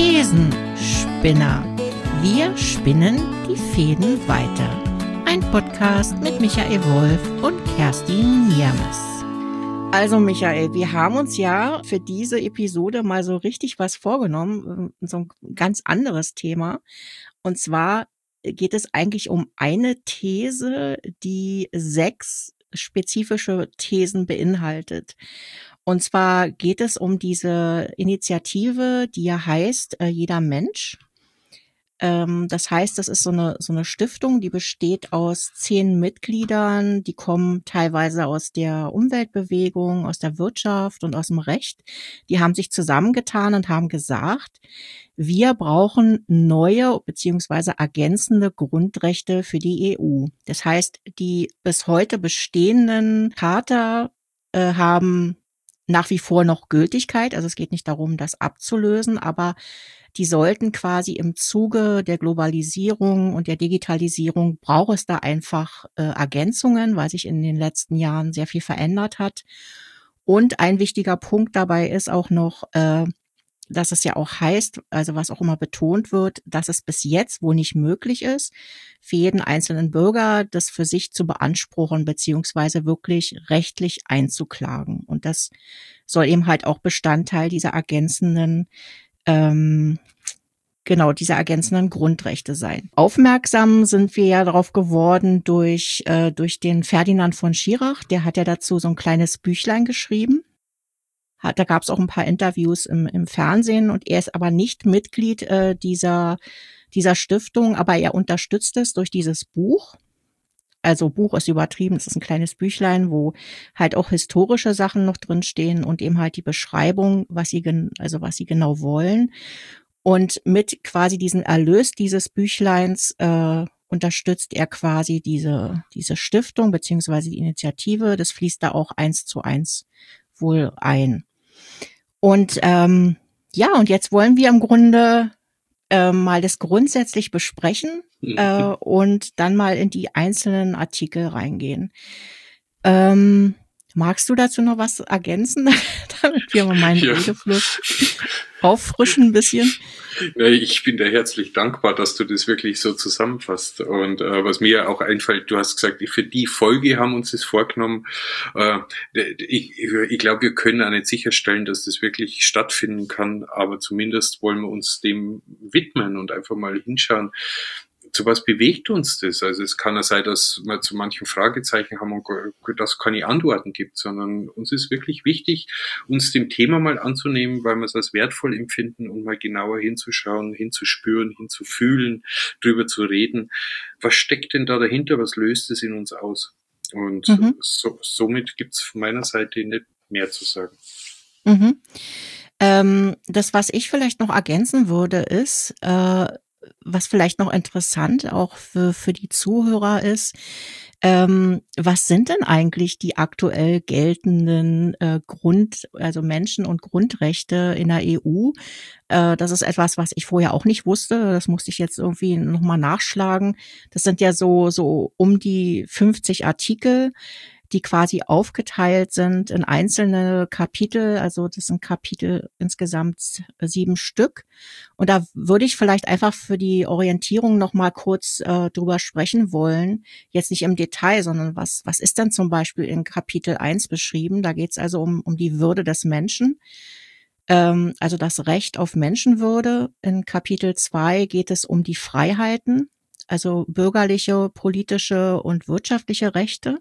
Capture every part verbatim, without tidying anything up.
Thesenspinner. Wir spinnen die Fäden weiter. Ein Podcast mit Michael Wolf und Kerstin Niermes. Also Michael, wir haben uns ja für diese Episode mal so richtig was vorgenommen, so ein ganz anderes Thema. Und zwar geht es eigentlich um eine These, die sechs spezifische Thesen beinhaltet. Und zwar geht es um diese Initiative, die ja heißt äh, Jeder Mensch. Ähm, das heißt, das ist so eine so eine Stiftung, die besteht aus zehn Mitgliedern, die kommen teilweise aus der Umweltbewegung, aus der Wirtschaft und aus dem Recht. Die haben sich zusammengetan und haben gesagt, wir brauchen neue beziehungsweise ergänzende Grundrechte für die E U. Das heißt, die bis heute bestehenden Charta äh, haben nach wie vor noch Gültigkeit. Also es geht nicht darum, das abzulösen, aber die sollten quasi im Zuge der Globalisierung und der Digitalisierung, braucht es da einfach äh, Ergänzungen, weil sich in den letzten Jahren sehr viel verändert hat. Und ein wichtiger Punkt dabei ist auch noch, äh, dass es ja auch heißt, also was auch immer betont wird, dass es bis jetzt wohl nicht möglich ist, für jeden einzelnen Bürger das für sich zu beanspruchen, beziehungsweise wirklich rechtlich einzuklagen. Und das soll eben halt auch Bestandteil dieser ergänzenden, ähm, genau, dieser ergänzenden Grundrechte sein. Aufmerksam sind wir ja darauf geworden durch, äh, durch den Ferdinand von Schirach, der hat ja dazu so ein kleines Büchlein geschrieben. Hat, da gab es auch ein paar Interviews im, im Fernsehen und er ist aber nicht Mitglied äh, dieser, dieser Stiftung, aber er unterstützt es durch dieses Buch. Also Buch ist übertrieben, das ist ein kleines Büchlein, wo halt auch historische Sachen noch drinstehen und eben halt die Beschreibung, was sie, gen, also was sie genau wollen. Und mit quasi diesem Erlös dieses Büchleins äh, unterstützt er quasi diese, diese Stiftung beziehungsweise die Initiative. Das fließt da auch eins zu eins wohl ein. Und ähm, ja, und jetzt wollen wir im Grunde äh, mal das grundsätzlich besprechen äh, und dann mal in die einzelnen Artikel reingehen. Ähm, magst du dazu noch was ergänzen, damit wir mal meinen ja. Redefluss auffrischen ein bisschen? Ich bin dir herzlich dankbar, dass du das wirklich so zusammenfasst. Und äh, was mir auch einfällt, du hast gesagt, für die Folge haben wir uns das vorgenommen. Äh, ich ich glaube, wir können auch nicht sicherstellen, dass das wirklich stattfinden kann, aber zumindest wollen wir uns dem widmen und einfach mal hinschauen, zu was bewegt uns das? Also es kann ja sein, dass wir zu manchen Fragezeichen haben und dass es keine Antworten gibt, sondern uns ist wirklich wichtig, uns dem Thema mal anzunehmen, weil wir es als wertvoll empfinden und mal genauer hinzuschauen, hinzuspüren, hinzufühlen, drüber zu reden. Was steckt denn da dahinter? Was löst es in uns aus? Und mhm. so, somit gibt es von meiner Seite nicht mehr zu sagen. Mhm. Ähm, das, was ich vielleicht noch ergänzen würde, ist, äh, was vielleicht noch interessant auch für, für die Zuhörer ist, ähm, was sind denn eigentlich die aktuell geltenden äh, Grund, also Menschen- und Grundrechte in der E U? Äh, das ist etwas, was ich vorher auch nicht wusste. Das musste ich jetzt irgendwie nochmal nachschlagen. Das sind ja so, so um die fünfzig Artikel, die quasi aufgeteilt sind in einzelne Kapitel. Also das sind Kapitel insgesamt sieben Stück. Und da würde ich vielleicht einfach für die Orientierung noch mal kurz äh, drüber sprechen wollen. Jetzt nicht im Detail, sondern was was ist denn zum Beispiel in Kapitel eins beschrieben? Da geht es also um um die Würde des Menschen. Ähm, also das Recht auf Menschenwürde. In Kapitel zwei geht es um die Freiheiten, also bürgerliche, politische und wirtschaftliche Rechte.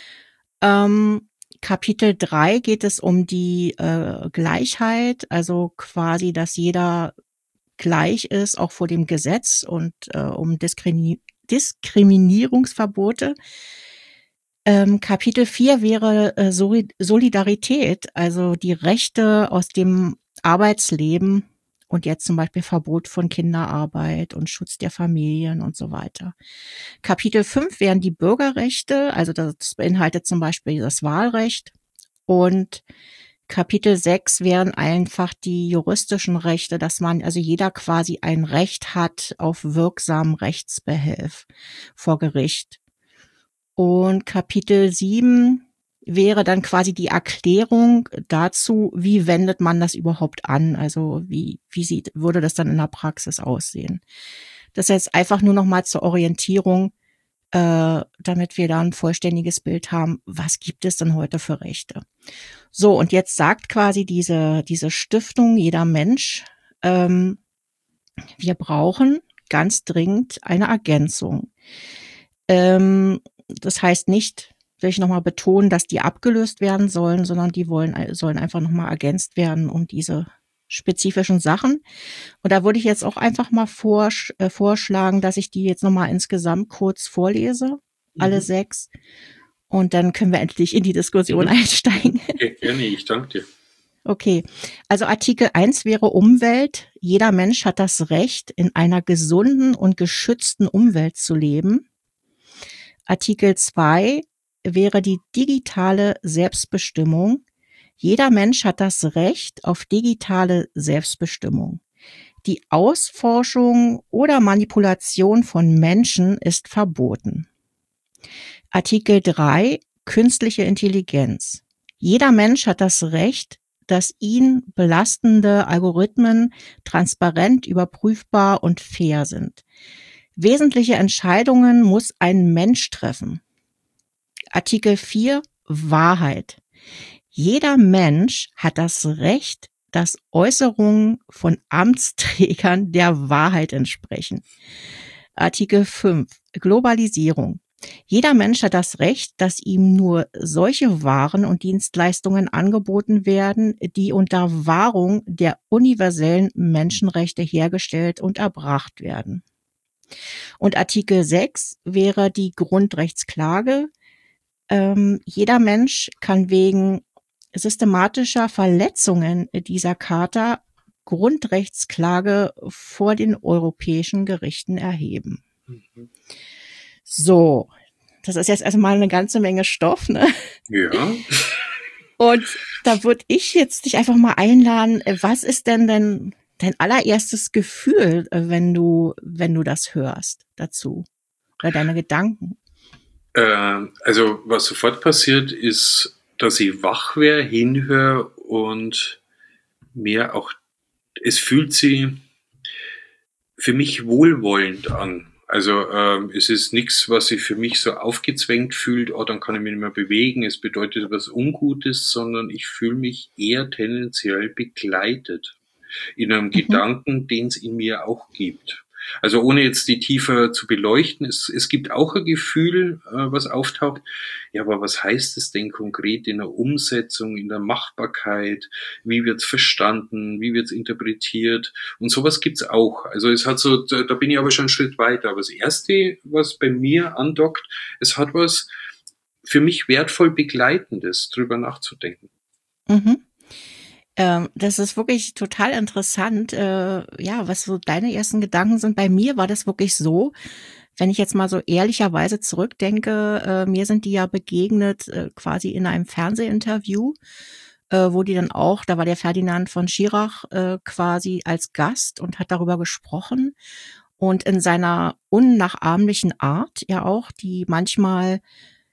Ähm, Kapitel drei geht es um die äh, Gleichheit, also quasi, dass jeder gleich ist, auch vor dem Gesetz und äh, um Diskrimini- Diskriminierungsverbote. Ähm, Kapitel vier wäre äh, Solidarität, also die Rechte aus dem Arbeitsleben und jetzt zum Beispiel Verbot von Kinderarbeit und Schutz der Familien und so weiter. Kapitel fünf wären die Bürgerrechte, also das beinhaltet zum Beispiel das Wahlrecht. Und Kapitel sechs wären einfach die juristischen Rechte, dass man, also jeder quasi ein Recht hat auf wirksamen Rechtsbehelf vor Gericht. Und Kapitel sieben wäre dann quasi die Erklärung dazu, wie wendet man das überhaupt an? Also wie, wie sieht, würde das dann in der Praxis aussehen? Das jetzt einfach nur noch mal zur Orientierung, äh, damit wir da ein vollständiges Bild haben, was gibt es denn heute für Rechte? So, und jetzt sagt quasi diese, diese Stiftung, jeder Mensch, ähm, wir brauchen ganz dringend eine Ergänzung. Ähm, das heißt nicht, will ich nochmal betonen, dass die abgelöst werden sollen, sondern die wollen, sollen einfach nochmal ergänzt werden um diese spezifischen Sachen. Und da würde ich jetzt auch einfach mal vorsch- äh, vorschlagen, dass ich die jetzt nochmal insgesamt kurz vorlese, alle Mhm. sechs. Und dann können wir endlich in die Diskussion Mhm. einsteigen. Ja, gerne, ich danke dir. Okay, also Artikel eins wäre Umwelt. Jeder Mensch hat das Recht, in einer gesunden und geschützten Umwelt zu leben. Artikel zwei wäre die digitale Selbstbestimmung. Jeder Mensch hat das Recht auf digitale Selbstbestimmung. Die Ausforschung oder Manipulation von Menschen ist verboten. Artikel drei Künstliche Intelligenz. Jeder Mensch hat das Recht, dass ihn belastende Algorithmen transparent, überprüfbar und fair sind. Wesentliche Entscheidungen muss ein Mensch treffen. Artikel vier Wahrheit. Jeder Mensch hat das Recht, dass Äußerungen von Amtsträgern der Wahrheit entsprechen. Artikel fünf Globalisierung. Jeder Mensch hat das Recht, dass ihm nur solche Waren und Dienstleistungen angeboten werden, die unter Wahrung der universellen Menschenrechte hergestellt und erbracht werden. Und Artikel sechs wäre die Grundrechtsklage. Ähm, jeder Mensch kann wegen systematischer Verletzungen dieser Charta Grundrechtsklage vor den europäischen Gerichten erheben. Mhm. So, das ist jetzt erstmal eine ganze Menge Stoff, ne? Ja. Und da würde ich jetzt dich einfach mal einladen, was ist denn denn dein allererstes Gefühl, wenn du, wenn du das hörst dazu? Oder deine Gedanken? Äh, also was sofort passiert, ist, dass ich wach wäre, hinhöre und mir auch, es fühlt sich für mich wohlwollend an. Also ähm, es ist nichts, was sich für mich so aufgezwängt fühlt, oh, dann kann ich mich nicht mehr bewegen, es bedeutet was Ungutes, sondern ich fühle mich eher tendenziell begleitet in einem Mhm. Gedanken, den es in mir auch gibt. Also ohne jetzt die tiefer zu beleuchten, es, es gibt auch ein Gefühl, äh, was auftaucht. Ja, aber was heißt es denn konkret in der Umsetzung, in der Machbarkeit? Wie wird's verstanden? Wie wird's interpretiert? Und sowas gibt's auch. Also es hat so, da, da bin ich aber schon einen Schritt weiter. Aber das Erste, was bei mir andockt, es hat was für mich wertvoll Begleitendes, drüber nachzudenken. Mhm. Ähm, das ist wirklich total interessant, äh, ja, was so deine ersten Gedanken sind. Bei mir war das wirklich so, wenn ich jetzt mal so ehrlicherweise zurückdenke, äh, mir sind die ja begegnet äh, quasi in einem Fernsehinterview, äh, wo die dann auch, da war der Ferdinand von Schirach äh, quasi als Gast und hat darüber gesprochen und in seiner unnachahmlichen Art ja auch, die manchmal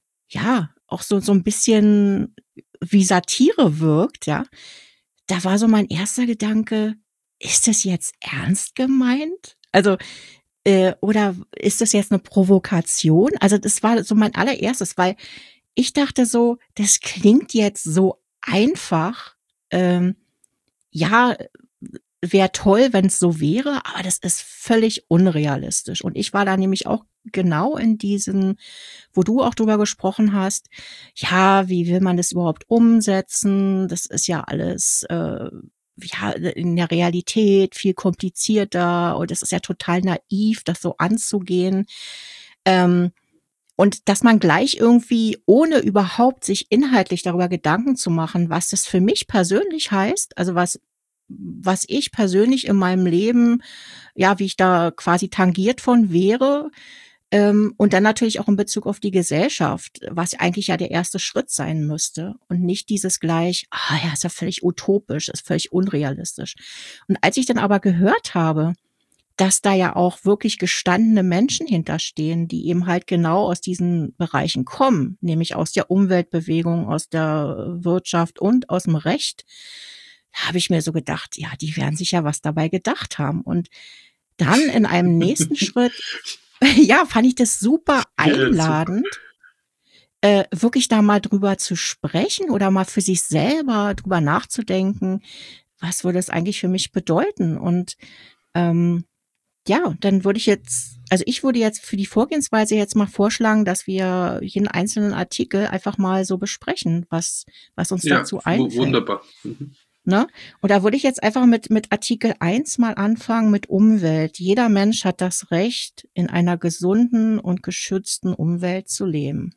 ja auch so so ein bisschen wie Satire wirkt, ja. Da war so mein erster Gedanke, ist das jetzt ernst gemeint? Also, äh, oder ist das jetzt eine Provokation? Also, das war so mein allererstes, weil ich dachte so, das klingt jetzt so einfach. Ähm, ja, wäre toll, wenn es so wäre, aber das ist völlig unrealistisch. Und ich war da nämlich auch genau in diesem, wo du auch drüber gesprochen hast, ja, wie will man das überhaupt umsetzen? Das ist ja alles äh, ja in der Realität viel komplizierter und es ist ja total naiv, das so anzugehen. Ähm, und dass man gleich irgendwie, ohne überhaupt sich inhaltlich darüber Gedanken zu machen, was das für mich persönlich heißt, also was was ich persönlich in meinem Leben, ja, wie ich da quasi tangiert von wäre, ähm, und dann natürlich auch in Bezug auf die Gesellschaft, was eigentlich ja der erste Schritt sein müsste und nicht dieses gleich, ah ja, ist ja völlig utopisch, ist völlig unrealistisch. Und als ich dann aber gehört habe, dass da ja auch wirklich gestandene Menschen hinterstehen, die eben halt genau aus diesen Bereichen kommen, nämlich aus der Umweltbewegung, aus der Wirtschaft und aus dem Recht. Da habe ich mir so gedacht, ja, die werden sich ja was dabei gedacht haben. Und dann in einem nächsten Schritt, ja, fand ich das super einladend, ja, äh, wirklich da mal drüber zu sprechen oder mal für sich selber drüber nachzudenken, was würde es eigentlich für mich bedeuten? Und ähm, ja, dann würde ich jetzt, also ich würde jetzt für die Vorgehensweise jetzt mal vorschlagen, dass wir jeden einzelnen Artikel einfach mal so besprechen, was, was uns ja, dazu einfällt. Wunderbar. Mhm. Ne? Und da würde ich jetzt einfach mit, mit Artikel eins mal anfangen, mit Umwelt. Jeder Mensch hat das Recht, in einer gesunden und geschützten Umwelt zu leben.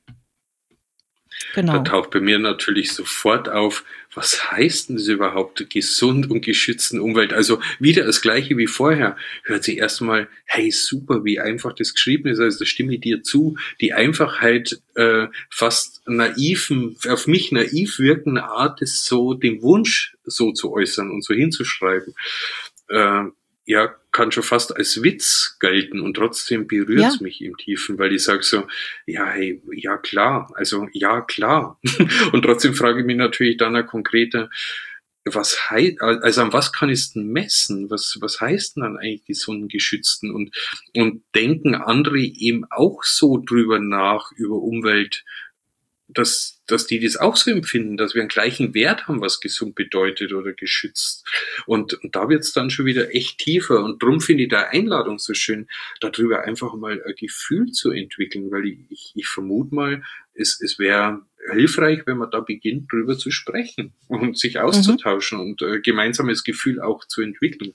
Genau. Da taucht bei mir natürlich sofort auf, was heißt denn das überhaupt, gesund und geschützten Umwelt? Also wieder das Gleiche wie vorher. Hört sich erstmal, hey, super, wie einfach das geschrieben ist. Also da stimme ich dir zu. Die Einfachheit äh, fast naiven, auf mich naiv wirkende Art ist so, den Wunsch so zu äußern und so hinzuschreiben. Äh, ja, kann schon fast als Witz gelten und trotzdem berührt es ja. mich im Tiefen, weil ich sage so, ja, hey, ja klar, also ja klar. Und trotzdem frage ich mich natürlich dann auch konkreter, was heißt, also an was kann ich es denn messen? Was, was heißt denn dann eigentlich gesunden, geschützten? Und, und denken andere eben auch so drüber nach, über Umwelt, dass, dass die das auch so empfinden, dass wir einen gleichen Wert haben, was gesund bedeutet oder geschützt. Und, und da wird's dann schon wieder echt tiefer. Und drum finde ich da Einladung so schön, darüber einfach mal ein Gefühl zu entwickeln, weil ich, ich, ich vermute mal, es, es wäre hilfreich, wenn man da beginnt, drüber zu sprechen und sich auszutauschen mhm. und äh, gemeinsames Gefühl auch zu entwickeln.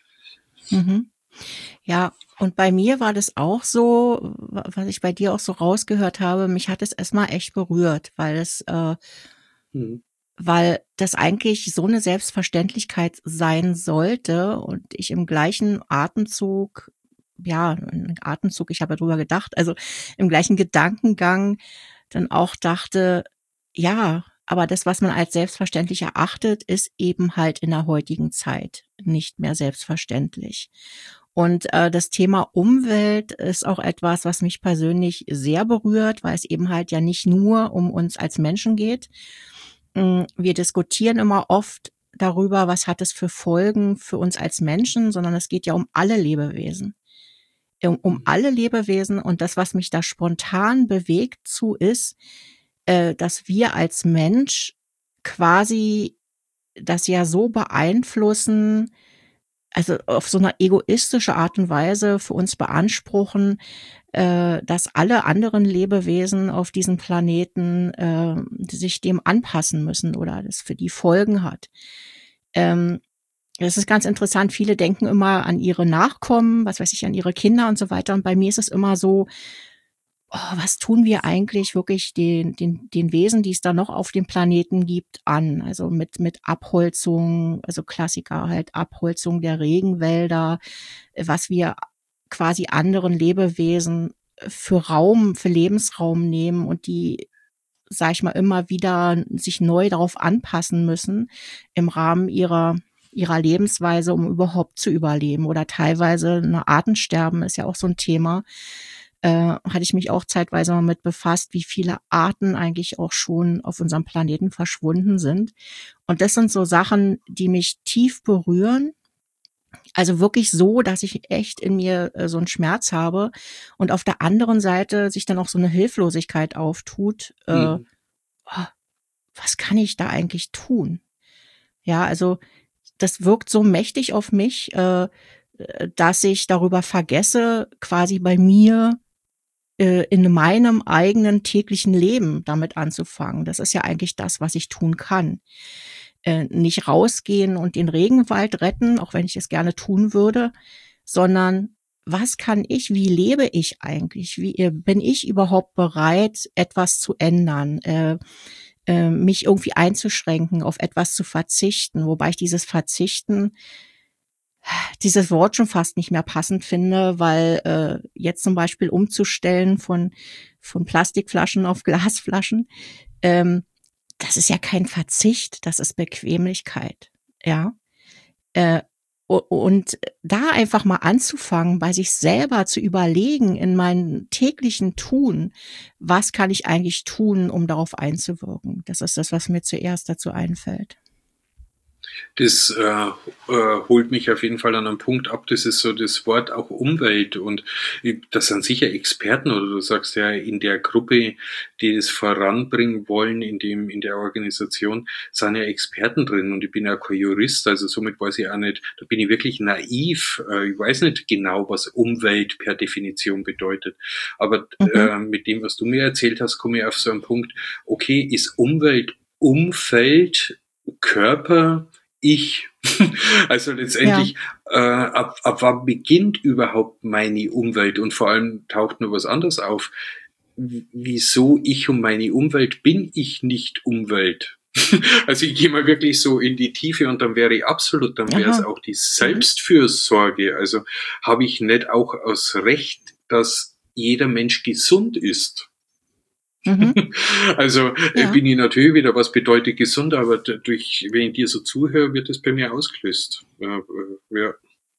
Mhm. Ja, und bei mir war das auch so, was ich bei dir auch so rausgehört habe, mich hat es erstmal echt berührt, weil es, äh, mhm. weil das eigentlich so eine Selbstverständlichkeit sein sollte und ich im gleichen Atemzug, ja, im Atemzug, ich habe ja drüber gedacht, also im gleichen Gedankengang dann auch dachte, ja, aber das, was man als selbstverständlich erachtet, ist eben halt in der heutigen Zeit nicht mehr selbstverständlich. Und äh, das Thema Umwelt ist auch etwas, was mich persönlich sehr berührt, weil es eben halt ja nicht nur um uns als Menschen geht. Wir diskutieren immer oft darüber, was hat es für Folgen für uns als Menschen, sondern es geht ja um alle Lebewesen. Um, um alle Lebewesen und das, was mich da spontan bewegt zu, ist, äh, dass wir als Mensch quasi das ja so beeinflussen, also auf so eine egoistische Art und Weise für uns beanspruchen, äh, dass alle anderen Lebewesen auf diesem Planeten äh, sich dem anpassen müssen oder das für die Folgen hat. Ähm, das ist ganz interessant. Viele denken immer an ihre Nachkommen, was weiß ich, an ihre Kinder und so weiter. Und bei mir ist es immer so, oh, was tun wir eigentlich wirklich den, den, den Wesen, die es da noch auf dem Planeten gibt, an? Also mit, mit Abholzung, also Klassiker halt, Abholzung der Regenwälder, was wir quasi anderen Lebewesen für Raum, für Lebensraum nehmen und die, sag ich mal, immer wieder sich neu darauf anpassen müssen im Rahmen ihrer, ihrer Lebensweise, um überhaupt zu überleben. Oder teilweise eine Artensterben ist ja auch so ein Thema. Äh, hatte ich mich auch zeitweise mal mit befasst, wie viele Arten eigentlich auch schon auf unserem Planeten verschwunden sind. Und das sind so Sachen, die mich tief berühren. Also wirklich so, dass ich echt in mir äh, so einen Schmerz habe und auf der anderen Seite sich dann auch so eine Hilflosigkeit auftut. Äh, mhm. oh, was kann ich da eigentlich tun? Ja, also das wirkt so mächtig auf mich, äh, dass ich darüber vergesse, quasi bei mir in meinem eigenen täglichen Leben damit anzufangen. Das ist ja eigentlich das, was ich tun kann. Äh, nicht rausgehen und den Regenwald retten, auch wenn ich es gerne tun würde, sondern was kann ich, wie lebe ich eigentlich? Wie äh, bin ich überhaupt bereit, etwas zu ändern? Äh, äh, mich irgendwie einzuschränken, auf etwas zu verzichten, wobei ich dieses Verzichten dieses Wort schon fast nicht mehr passend finde, weil äh, jetzt zum Beispiel umzustellen von von Plastikflaschen auf Glasflaschen, ähm, das ist ja kein Verzicht, das ist Bequemlichkeit, ja. Äh, Und da einfach mal anzufangen, bei sich selber zu überlegen, in meinem täglichen Tun, was kann ich eigentlich tun, um darauf einzuwirken? Das ist das, was mir zuerst dazu einfällt. Das äh, äh, holt mich auf jeden Fall an einen Punkt ab, das ist so das Wort auch Umwelt, und das sind sicher Experten, oder du sagst ja, in der Gruppe, die das voranbringen wollen, in dem in der Organisation, sind ja Experten drin, und ich bin ja kein Jurist, also somit weiß ich auch nicht, da bin ich wirklich naiv, äh, ich weiß nicht genau, was Umwelt per Definition bedeutet, aber mhm. äh, mit dem, was du mir erzählt hast, komme ich auf so einen Punkt, okay, ist Umwelt Umfeld, Körper, ich. Also letztendlich, ja. äh, ab, ab wann beginnt überhaupt meine Umwelt? Und vor allem taucht nur was anderes auf. W- Wieso ich und meine Umwelt? Bin ich nicht Umwelt? Also ich gehe mal wirklich so in die Tiefe, und dann wäre ich absolut, dann wäre es auch die Selbstfürsorge. Also habe ich nicht auch aus Recht, dass jeder Mensch gesund ist? Mhm. Also ja. bin ich natürlich wieder, was bedeutet gesund, aber durch, wenn ich dir so zuhöre, wird es bei mir ausgelöst. Ja.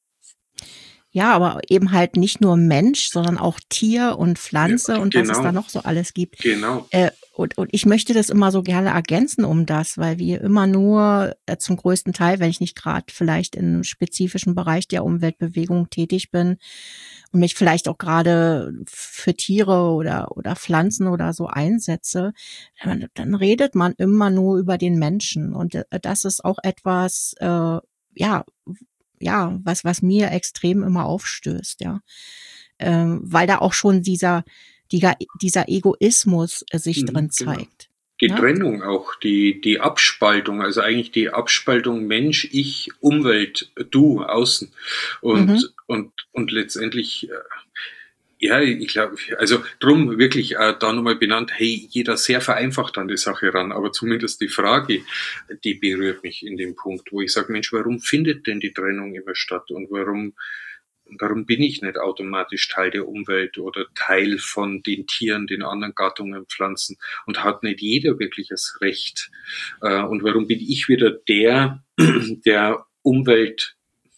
Ja, aber eben halt nicht nur Mensch, sondern auch Tier und Pflanze ja, und genau. was es da noch so alles gibt. Genau. Äh, und, und ich möchte das immer so gerne ergänzen um das, weil wir immer nur äh, zum größten Teil, wenn ich nicht gerade vielleicht in einem spezifischen Bereich der Umweltbewegung tätig bin und mich vielleicht auch gerade für Tiere oder oder Pflanzen oder so einsetze, dann, dann redet man immer nur über den Menschen. Und äh, das ist auch etwas, äh, ja, ja, was, was mir extrem immer aufstößt, ja. Ähm, weil da auch schon dieser, dieser, dieser Egoismus äh, sich mhm, drin zeigt. Die ja? Trennung auch, die, die Abspaltung, also eigentlich die Abspaltung Mensch, ich, Umwelt, du, außen. Und, mhm. und, und letztendlich, ja, ich glaube, also drum wirklich äh, da nochmal benannt, hey, jeder sehr vereinfacht an die Sache ran, aber zumindest die Frage, die berührt mich in dem Punkt, wo ich sage, Mensch, warum findet denn die Trennung immer statt, und warum warum bin ich nicht automatisch Teil der Umwelt oder Teil von den Tieren, den anderen Gattungen, Pflanzen, und hat nicht jeder wirklich das Recht? Äh, und warum bin ich wieder der, der Umwelt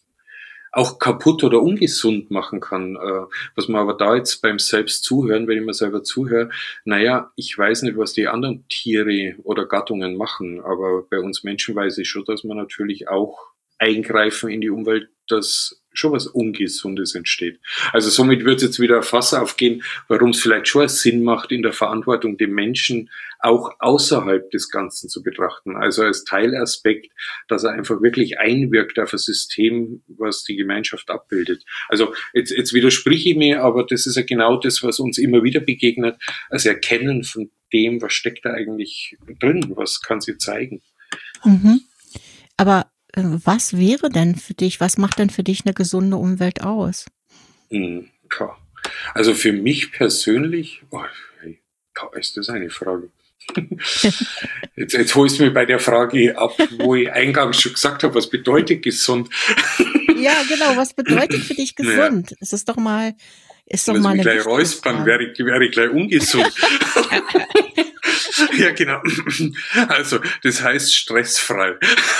auch kaputt oder ungesund machen kann. Was man aber da jetzt beim Selbstzuhören, wenn ich mir selber zuhöre, naja, ich weiß nicht, was die anderen Tiere oder Gattungen machen, aber bei uns Menschen weiß ich schon, dass man natürlich auch eingreifen in die Umwelt, dass schon was Ungesundes entsteht. Also somit wird es jetzt wieder ein Fass aufgehen, warum es vielleicht schon Sinn macht, in der Verantwortung den Menschen auch außerhalb des Ganzen zu betrachten. Also als Teilaspekt, dass er einfach wirklich einwirkt auf ein System, was die Gemeinschaft abbildet. Also jetzt, jetzt widerspreche ich mir, aber das ist ja genau das, was uns immer wieder begegnet, als Erkennen von dem, was steckt da eigentlich drin, was kann sie zeigen. Mhm. Aber was wäre denn für dich, was macht denn für dich eine gesunde Umwelt aus? Hm, also für mich persönlich, oh, hey, ist das eine Frage. Jetzt, jetzt holst du mir bei der Frage ab, wo ich eingangs schon gesagt habe, was bedeutet gesund? Ja, genau, was bedeutet für dich gesund? Ja. Es ist doch mal, ist doch also mal eine gleich räuspern, wäre ich, wäre ich gleich ungesund. Ja, genau. Also, das heißt stressfrei.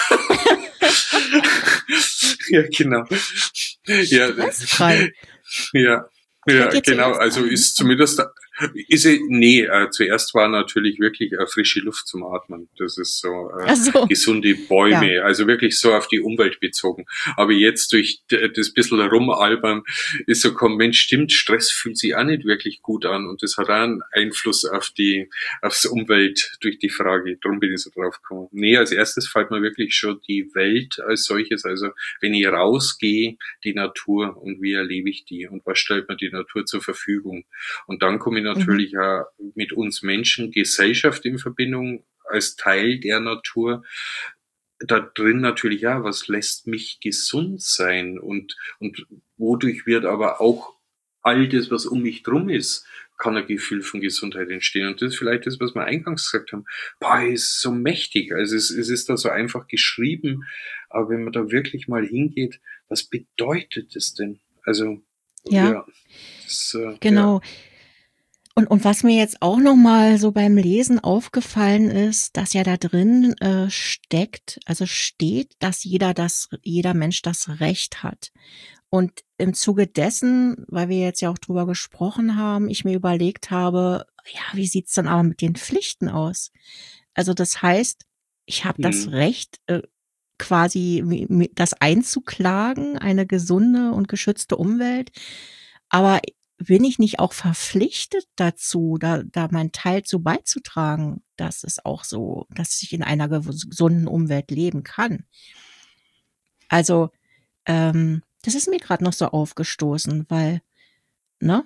Ja, genau. Ja, stressfrei. Ja, ja, genau. Also ist zumindest, ist sie, nee, äh, zuerst war natürlich wirklich äh, frische Luft zum Atmen. Das ist so, äh, so. gesunde Bäume, ja. Also wirklich so auf die Umwelt bezogen. Aber jetzt durch das bisschen rumalbern ist so, komm, Mensch, stimmt, Stress fühlt sich auch nicht wirklich gut an, und das hat auch einen Einfluss auf die, aufs Umwelt durch die Frage. Darum bin ich so drauf gekommen. Nee, als erstes fällt mir wirklich schon die Welt als solches. Also wenn ich rausgehe, die Natur, und wie erlebe ich die, und was stellt mir die Natur zur Verfügung? Und dann komme ich natürlich mhm. auch mit uns Menschen, Gesellschaft in Verbindung als Teil der Natur. Da drin natürlich, ja, was lässt mich gesund sein, und, und wodurch wird aber auch all das, was um mich drum ist, kann ein Gefühl von Gesundheit entstehen. Und das ist vielleicht das, was wir eingangs gesagt haben. Boah, ist so mächtig. Also es, es ist da so einfach geschrieben. Aber wenn man da wirklich mal hingeht, was bedeutet das denn? Also, ja, ja das, äh, genau. Ja. Und, und was mir jetzt auch noch mal so beim Lesen aufgefallen ist, dass ja da drin äh, steckt, also steht, dass jeder das, jeder Mensch das Recht hat. Und im Zuge dessen, weil wir jetzt ja auch drüber gesprochen haben, ich mir überlegt habe, ja, wie sieht's dann aber mit den Pflichten aus? Also das heißt, ich habe das Hm. Recht, äh, quasi mi- mi- das einzuklagen, eine gesunde und geschützte Umwelt, aber bin ich nicht auch verpflichtet dazu, da, da meinen Teil zu beizutragen, dass es auch so, dass ich in einer gew- gesunden Umwelt leben kann? Also, ähm, das ist mir gerade noch so aufgestoßen, weil, ne,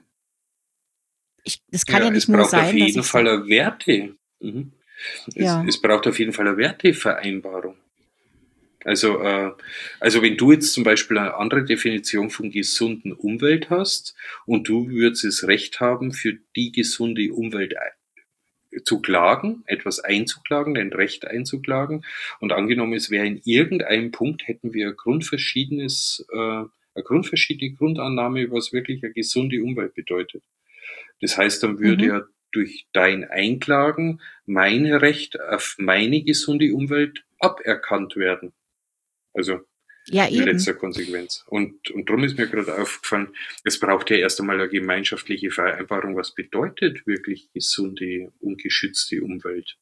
ich, es kann ja Ja, nicht es nur braucht auf sein, dass jeden ich sa Fall eine Werte. Mhm. Es, ja, es braucht auf jeden Fall eine Wertevereinbarung. Also, äh, also wenn du jetzt zum Beispiel eine andere Definition von gesunden Umwelt hast und du würdest das Recht haben, für die gesunde Umwelt ei- zu klagen, etwas einzuklagen, dein Recht einzuklagen, und angenommen, es wäre in irgendeinem Punkt, hätten wir ein grundverschiedenes, äh, eine grundverschiedene Grundannahme, was wirklich eine gesunde Umwelt bedeutet. Das heißt, dann würde mhm. ja durch dein Einklagen mein Recht auf meine gesunde Umwelt aberkannt werden. Also Ja, in eben. letzter Konsequenz. Und, und darum ist mir gerade aufgefallen, es braucht ja erst einmal eine gemeinschaftliche Vereinbarung, was bedeutet wirklich gesunde und geschützte Umwelt.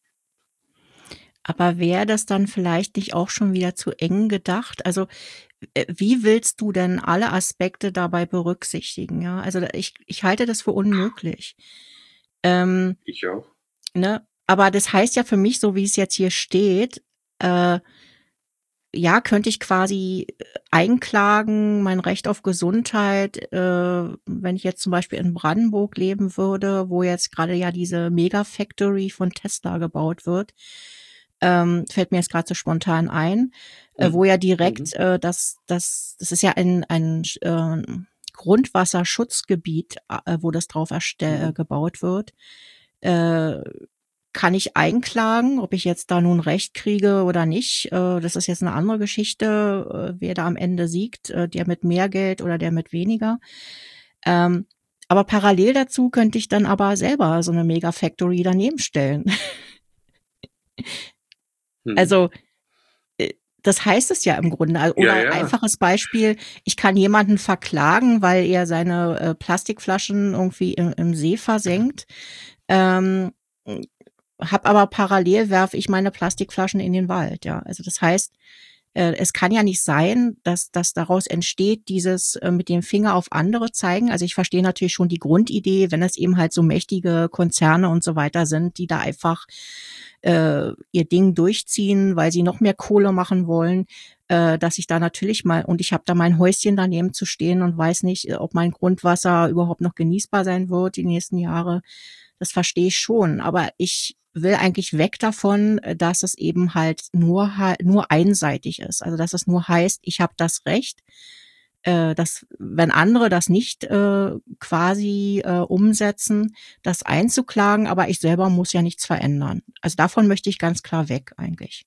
Aber wäre das dann vielleicht nicht auch schon wieder zu eng gedacht? Also, äh, wie willst du denn alle Aspekte dabei berücksichtigen? Ja, also da- ich, ich halte das für unmöglich. Ähm, Ich auch. ne? Aber das heißt ja für mich, so wie es jetzt hier steht, äh, ja, könnte ich quasi äh, einklagen, mein Recht auf Gesundheit, äh, wenn ich jetzt zum Beispiel in Brandenburg leben würde, wo jetzt gerade ja diese Mega-Factory von Tesla gebaut wird, ähm, fällt mir jetzt gerade so spontan ein, äh, wo Mhm. ja direkt Mhm. äh, das, das, das ist ja ein, ein äh, Grundwasserschutzgebiet, äh, wo das drauf erstell, äh, Mhm. gebaut wird. Äh, kann ich einklagen, ob ich jetzt da nun Recht kriege oder nicht. Äh, das ist jetzt eine andere Geschichte, äh, wer da am Ende siegt, äh, der mit mehr Geld oder der mit weniger. Ähm, aber parallel dazu könnte ich dann aber selber so eine Mega-Factory daneben stellen. Mhm. Also, äh, das heißt es ja im Grunde. Also, Ja, oder ja. einfaches Beispiel, ich kann jemanden verklagen, weil er seine äh, Plastikflaschen irgendwie im, im See versenkt. Ähm, hab aber parallel werfe ich meine Plastikflaschen in den Wald, ja. Also das heißt, äh, es kann ja nicht sein, dass dass daraus entsteht, dieses äh, mit dem Finger auf andere zeigen. Also ich verstehe natürlich schon die Grundidee, wenn es eben halt so mächtige Konzerne und so weiter sind, die da einfach äh, ihr Ding durchziehen, weil sie noch mehr Kohle machen wollen, äh, dass ich da natürlich mal, und ich habe da mein Häuschen daneben zu stehen und weiß nicht, ob mein Grundwasser überhaupt noch genießbar sein wird die nächsten Jahre. Das verstehe ich schon, aber ich will eigentlich weg davon, dass es eben halt nur nur einseitig ist. Also dass es nur heißt, ich habe das Recht, äh, dass wenn andere das nicht äh, quasi äh, umsetzen, das einzuklagen, aber ich selber muss ja nichts verändern. Also davon möchte ich ganz klar weg eigentlich.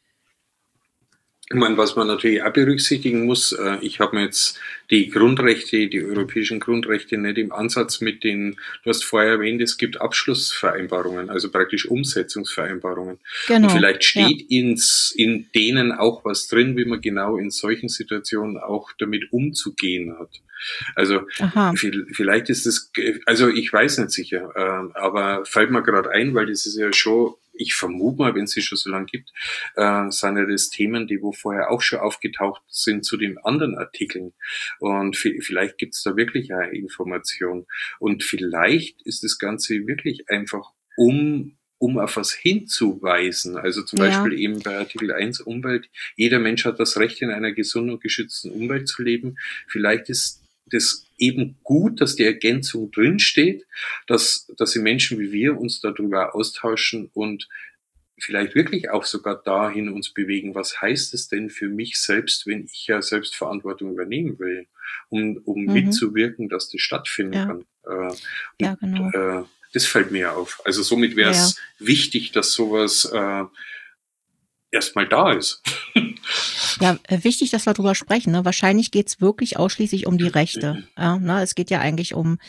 Ich meine, was man natürlich auch berücksichtigen muss, äh, ich habe mir jetzt die Grundrechte, die europäischen Grundrechte nicht im Ansatz mit den, du hast vorher erwähnt, es gibt Abschlussvereinbarungen, also praktisch Umsetzungsvereinbarungen. Und Genau, vielleicht ja. steht ins, in denen auch was drin, wie man genau in solchen Situationen auch damit umzugehen hat. Also Aha. vielleicht ist es, also ich weiß nicht sicher, äh, aber fällt mir gerade ein, weil das ist ja schon, ich vermute mal, wenn es sie schon so lange gibt, äh, sind ja das Themen, die wo vorher auch schon aufgetaucht sind zu den anderen Artikeln. Und vielleicht gibt es da wirklich eine Information. Und vielleicht ist das Ganze wirklich einfach um um auf was hinzuweisen. Also zum Ja, Beispiel eben bei Artikel eins Umwelt. Jeder Mensch hat das Recht, in einer gesunden und geschützten Umwelt zu leben. Vielleicht ist das eben gut, dass die Ergänzung drinsteht, dass, dass die Menschen wie wir uns darüber austauschen und vielleicht wirklich auch sogar dahin uns bewegen, was heißt es denn für mich selbst, wenn ich ja Selbstverantwortung übernehmen will, um, um mhm. mitzuwirken, dass das stattfinden Ja, kann. Äh, ja, und genau. äh, das fällt mir auf. Also somit wäre Ja, ja. es wichtig, dass sowas äh, erstmal da ist. Ja, äh, wichtig, dass wir drüber sprechen. Ne? Wahrscheinlich geht's wirklich ausschließlich um die Rechte. Ja, ne? Es geht ja eigentlich um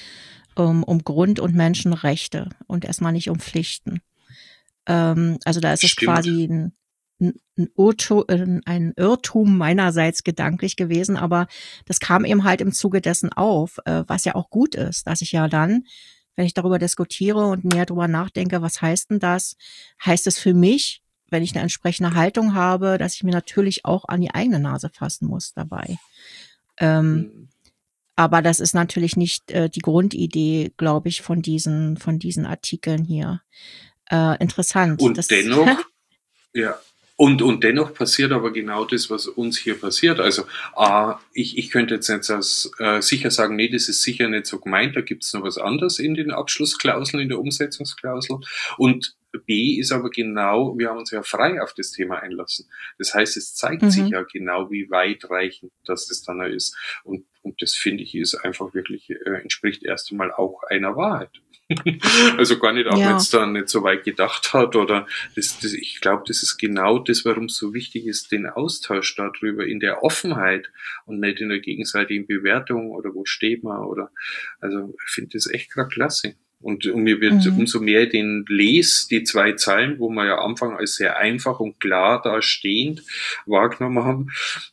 um, um Grund- und Menschenrechte und erstmal nicht um Pflichten. Ähm, also da ist es Stimmt. quasi ein, ein, ein, Irrtum, ein Irrtum meinerseits gedanklich gewesen, aber das kam eben halt im Zuge dessen auf, äh, was ja auch gut ist, dass ich ja dann, wenn ich darüber diskutiere und näher drüber nachdenke, was heißt denn das, heißt es für mich, wenn ich eine entsprechende Haltung habe, dass ich mir natürlich auch an die eigene Nase fassen muss dabei. Ähm, Mhm. aber das ist natürlich nicht äh, die Grundidee, glaube ich, von diesen, von diesen Artikeln hier. Äh, interessant. Und Das, dennoch, ja, und, und dennoch passiert aber genau das, was uns hier passiert. Also A, ich, ich könnte jetzt nicht als, äh, sicher sagen, nee, das ist sicher nicht so gemeint, da gibt es noch was anderes in den Abschlussklauseln, in der Umsetzungsklausel. Und B ist aber genau, wir haben uns ja frei auf das Thema einlassen. Das heißt, es zeigt mhm. sich ja genau, wie weitreichend das das dann ist. Und, und das finde ich ist einfach wirklich, äh, entspricht erst einmal auch einer Wahrheit. Also gar nicht, auch Ja. wenn es dann nicht so weit gedacht hat oder das, das, ich glaube, das ist genau das, warum es so wichtig ist, den Austausch darüber in der Offenheit und nicht in der gegenseitigen Bewertung oder wo steht man oder, also ich finde das echt gerade klasse. Und, und mir wird, Mhm. umso mehr ich den lese, die zwei Zeilen, wo wir ja am Anfang als sehr einfach und klar da stehend wahrgenommen haben,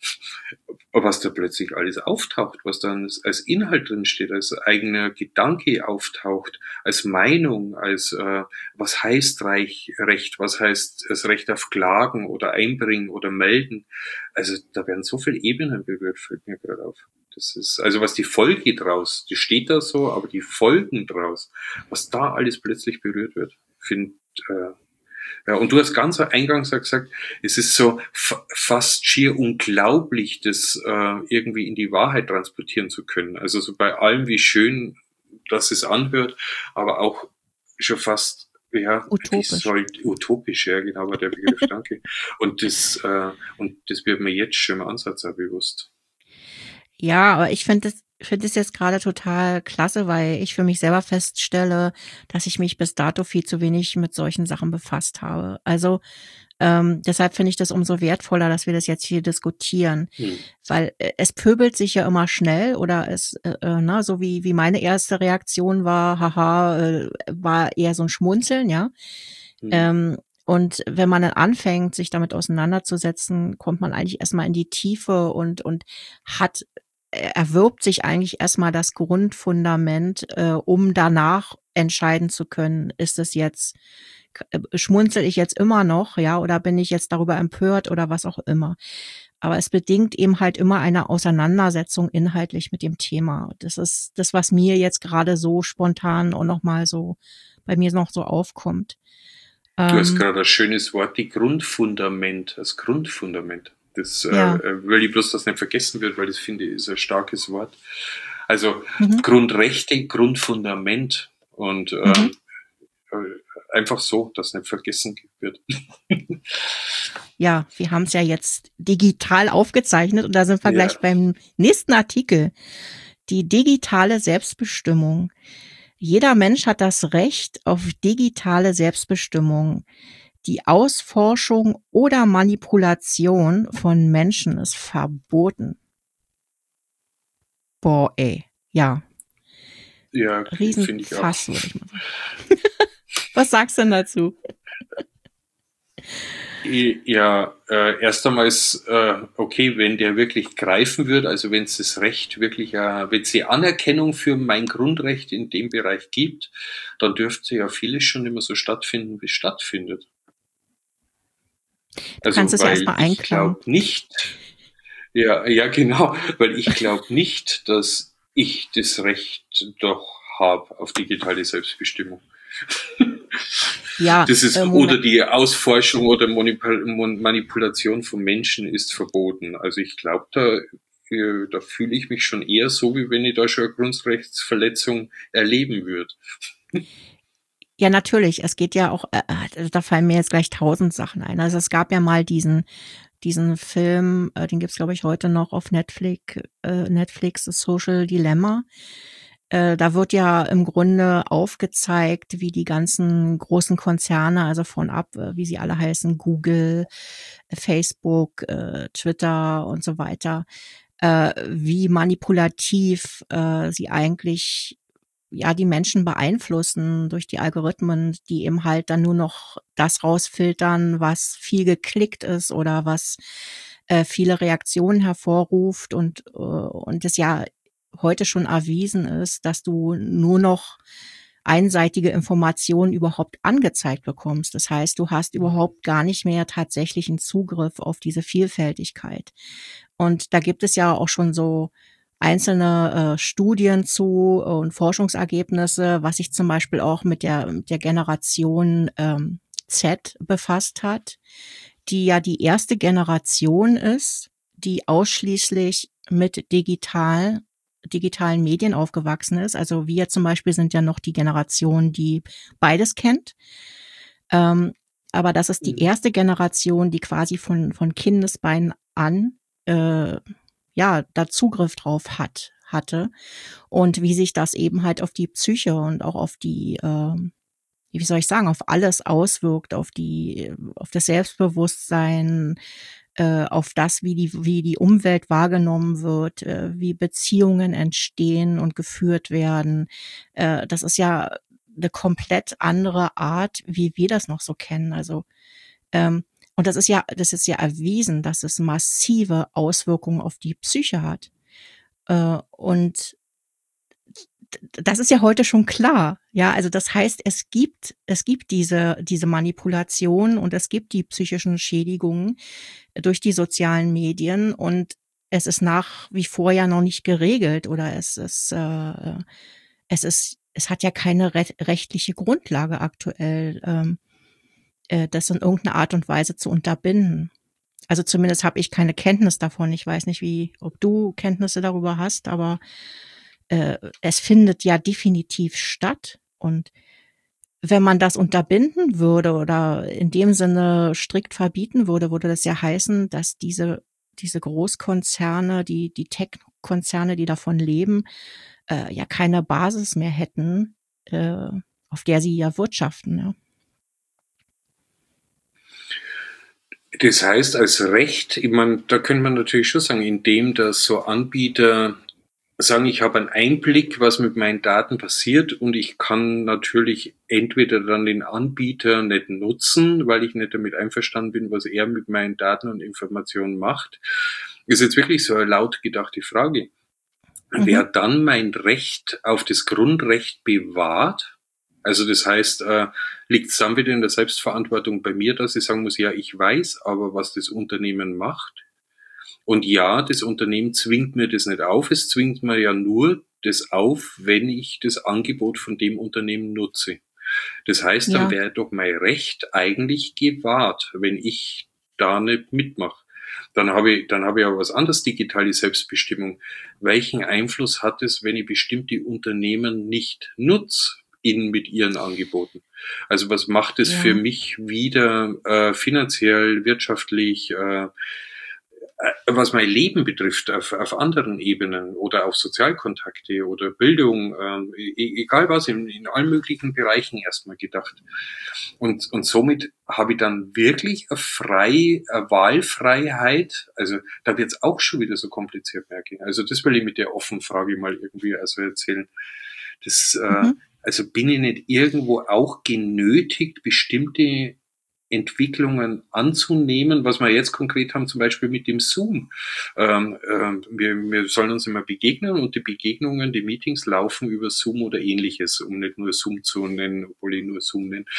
was da plötzlich alles auftaucht, was dann als Inhalt drin steht, als eigener Gedanke auftaucht, als Meinung, als äh, was heißt Reich, Recht, was heißt das Recht auf Klagen oder Einbringen oder Melden. Also da werden so viele Ebenen berührt, fällt mir gerade auf. Das ist, also was die Folge draus, die steht da so, aber die Folgen draus, was da alles plötzlich berührt wird, finde äh, ja, und du hast ganz eingangs gesagt, es ist so f- fast schier unglaublich, das äh, irgendwie in die Wahrheit transportieren zu können. Also so bei allem, wie schön das es anhört, aber auch schon fast, ja, Utopisch. das soll utopisch, ja, genau war der Begriff, danke. Und das, äh, und das wird mir jetzt schon im Ansatz auch bewusst. Ja, aber ich finde das, finde es jetzt gerade total klasse, weil ich für mich selber feststelle, dass ich mich bis dato viel zu wenig mit solchen Sachen befasst habe. Also ähm, deshalb finde ich das umso wertvoller, dass wir das jetzt hier diskutieren, Hm. weil äh, es pöbelt sich ja immer schnell oder es, äh, äh, na, so wie wie meine erste Reaktion war, haha, äh, war eher so ein Schmunzeln, ja. Hm. Ähm, und wenn man dann anfängt, sich damit auseinanderzusetzen, kommt man eigentlich erstmal in die Tiefe und und hat erwirbt sich eigentlich erstmal das Grundfundament, äh, um danach entscheiden zu können, ist es jetzt, äh, schmunzel ich jetzt immer noch, ja, oder bin ich jetzt darüber empört oder was auch immer. Aber es bedingt eben halt immer eine Auseinandersetzung inhaltlich mit dem Thema. Das ist das, was mir jetzt gerade so spontan und nochmal so bei mir noch so aufkommt. Du hast Ähm, gerade ein schönes Wort, die Grundfundament, das Grundfundament. Das ja. äh, will ich bloß, dass nicht vergessen wird, weil das finde ich ist ein starkes Wort. Also Mhm. Grundrechte, Grundfundament und Mhm. ähm, äh, einfach so, dass nicht vergessen wird. Ja, wir haben es ja jetzt digital aufgezeichnet und da sind wir Ja. gleich beim nächsten Artikel. Die digitale Selbstbestimmung. Jeder Mensch hat das Recht auf digitale Selbstbestimmung. Die Ausforschung oder Manipulation von Menschen ist verboten. Boah, ey. Ja, Ja, finde ich auch. Riesenfass, würde ich mal sagen. Was sagst du denn dazu? Ja, äh, erst einmal ist äh, okay, wenn der wirklich greifen wird, also wenn es das Recht wirklich, äh, wenn es die Anerkennung für mein Grundrecht in dem Bereich gibt, dann dürfte ja vieles schon immer so stattfinden, wie es stattfindet. Du kannst Also, es ja weil erstmal ich einklagen. glaube nicht, ja, ja, genau, weil ich glaube nicht, dass ich das Recht doch habe auf digitale Selbstbestimmung. Ja, Das ist, äh, oder Moment. die Ausforschung oder Manipul Manipulation von Menschen ist verboten. Also ich glaube, da, äh, da fühle ich mich schon eher so, wie wenn ich da schon eine Grundrechtsverletzung erleben würde. Ja, natürlich. Es geht ja auch, äh, äh, da fallen mir jetzt gleich tausend Sachen ein. Also es gab ja mal diesen, diesen Film, äh, den gibt's glaube ich heute noch auf Netflix, äh, Netflix, das Social Dilemma. Äh, da wird ja im Grunde aufgezeigt, wie die ganzen großen Konzerne, also von ab, äh, wie sie alle heißen, Google, äh, Facebook, äh, Twitter und so weiter, äh, wie manipulativ äh, sie eigentlich ja die Menschen beeinflussen durch die Algorithmen, die eben halt dann nur noch das rausfiltern, was viel geklickt ist oder was äh, viele Reaktionen hervorruft und äh, und es ja heute schon erwiesen ist, dass du nur noch einseitige Informationen überhaupt angezeigt bekommst. Das heißt, du hast überhaupt gar nicht mehr tatsächlichen Zugriff auf diese Vielfältigkeit. Und da gibt es ja auch schon so einzelne äh, Studien zu und Forschungsergebnisse, was sich zum Beispiel auch mit der, mit der Generation ähm, Z befasst hat, die ja die erste Generation ist, die ausschließlich mit digital digitalen Medien aufgewachsen ist. Also wir zum Beispiel sind ja noch die Generation, die beides kennt. Ähm, aber das ist die erste Generation, die quasi von, von Kindesbeinen an äh, ja da Zugriff drauf hat, hatte. Und wie sich das eben halt auf die Psyche und auch auf die, äh, wie soll ich sagen, auf alles auswirkt, auf die, auf das Selbstbewusstsein, äh, auf das, wie die, wie die Umwelt wahrgenommen wird, äh, wie Beziehungen entstehen und geführt werden. Äh, das ist ja eine komplett andere Art, wie wir das noch so kennen. Also, ähm, und das ist ja, das ist ja erwiesen, dass es massive Auswirkungen auf die Psyche hat. Äh, und das ist ja heute schon klar. Ja, also das heißt, es gibt, es gibt diese, diese Manipulation und es gibt die psychischen Schädigungen durch die sozialen Medien und es ist nach wie vor ja noch nicht geregelt oder es ist, äh, es ist, es hat ja keine re rechtliche Grundlage aktuell, ähm, äh, das in irgendeiner Art und Weise zu unterbinden. Also zumindest habe ich keine Kenntnis davon. Ich weiß nicht, wie, ob du Kenntnisse darüber hast, aber äh, es findet ja definitiv statt. Und wenn man das unterbinden würde oder in dem Sinne strikt verbieten würde, würde das ja heißen, dass diese diese Großkonzerne, die die Tech-Konzerne, die davon leben, äh, ja keine Basis mehr hätten, äh, auf der sie ja wirtschaften. Ja. Das heißt, als Recht, ich meine, da könnte man natürlich schon sagen, indem dass so Anbieter sagen, ich habe einen Einblick, was mit meinen Daten passiert und ich kann natürlich entweder dann den Anbieter nicht nutzen, weil ich nicht damit einverstanden bin, was er mit meinen Daten und Informationen macht. Ist jetzt wirklich so eine laut gedachte Frage. Mhm. Wer dann mein Recht auf das Grundrecht bewahrt, also das heißt, äh, liegt es dann wieder in der Selbstverantwortung bei mir, dass ich sagen muss, ja, ich weiß aber, was das Unternehmen macht. Und ja, das Unternehmen zwingt mir das nicht auf, es zwingt mir ja nur das auf, wenn ich das Angebot von dem Unternehmen nutze. Das heißt, dann ja. wäre doch mein Recht eigentlich gewahrt, wenn ich da nicht mitmache. Dann habe ich, dann habe ich aber was anderes, digitale Selbstbestimmung. Welchen Einfluss hat es, wenn ich bestimmte Unternehmen nicht nutze in mit ihren Angeboten? Also was macht es ja. für mich wieder äh, finanziell, wirtschaftlich, äh, was mein Leben betrifft, auf, auf anderen Ebenen oder auf Sozialkontakte oder Bildung, äh, egal was, in, in allen möglichen Bereichen erstmal gedacht. Und, und somit habe ich dann wirklich eine freie eine Wahlfreiheit. Also da wird es auch schon wieder so kompliziert, merke ich. Also das will ich mit der offenen Frage mal irgendwie also erzählen. Das, mhm. äh, also bin ich nicht irgendwo auch genötigt, bestimmte Entwicklungen anzunehmen, was wir jetzt konkret haben, zum Beispiel mit dem Zoom. Ähm, ähm, wir, wir sollen uns immer begegnen und die Begegnungen, die Meetings laufen über Zoom oder ähnliches, um nicht nur Zoom zu nennen, obwohl ich nur Zoom nenne.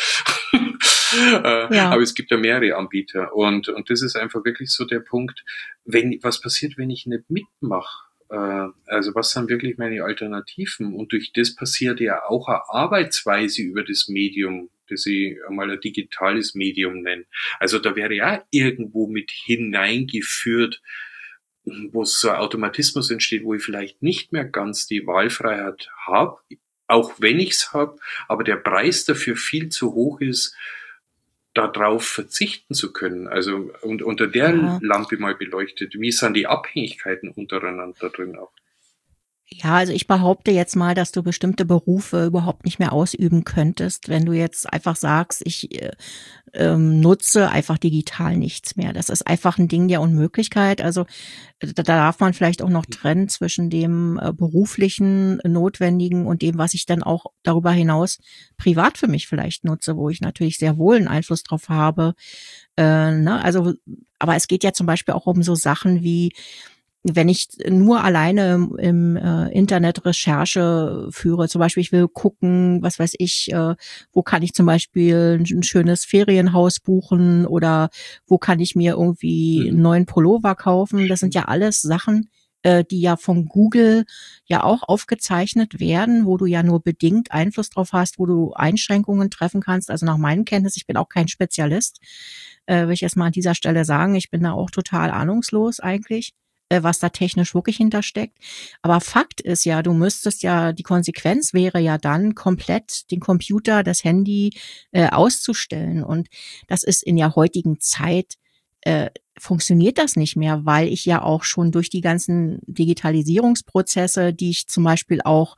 äh, ja. Aber es gibt ja mehrere Anbieter und, und das ist einfach wirklich so der Punkt, wenn, was passiert, wenn ich nicht mitmache? Also was sind wirklich meine Alternativen? Und durch das passiert ja auch eine Arbeitsweise über das Medium, das ich einmal ein digitales Medium nenne. Also da wäre ja irgendwo mit hineingeführt, wo so ein Automatismus entsteht, wo ich vielleicht nicht mehr ganz die Wahlfreiheit habe, auch wenn ich es habe, aber der Preis dafür viel zu hoch ist, darauf verzichten zu können. Also und unter der ja. Lampe mal beleuchtet, wie sind die Abhängigkeiten untereinander drin auch? Ja, also ich behaupte jetzt mal, dass du bestimmte Berufe überhaupt nicht mehr ausüben könntest, wenn du jetzt einfach sagst, ich äh, ähm, nutze einfach digital nichts mehr. Das ist einfach ein Ding der Unmöglichkeit. Also äh, da darf man vielleicht auch noch trennen zwischen dem äh, beruflichen äh, Notwendigen und dem, was ich dann auch darüber hinaus privat für mich vielleicht nutze, wo ich natürlich sehr wohl einen Einfluss drauf habe. Äh, ne? Also, aber es geht ja zum Beispiel auch um so Sachen wie, wenn ich nur alleine im, im äh, Internet Recherche führe, zum Beispiel ich will gucken, was weiß ich, äh, wo kann ich zum Beispiel ein, ein schönes Ferienhaus buchen oder wo kann ich mir irgendwie einen Mhm. neuen Pullover kaufen. Das sind ja alles Sachen, äh, die ja von Google ja auch aufgezeichnet werden, wo du ja nur bedingt Einfluss drauf hast, wo du Einschränkungen treffen kannst. Also nach meinem Kenntnis, ich bin auch kein Spezialist, äh, will ich jetzt mal an dieser Stelle sagen, ich bin da auch total ahnungslos eigentlich, äh, was da technisch wirklich hintersteckt. Aber Fakt ist ja, du müsstest ja, die Konsequenz wäre ja dann, komplett den Computer, das Handy äh, auszustellen. Und das ist in der heutigen Zeit, äh, funktioniert das nicht mehr, weil ich ja auch schon durch die ganzen Digitalisierungsprozesse, die ich zum Beispiel auch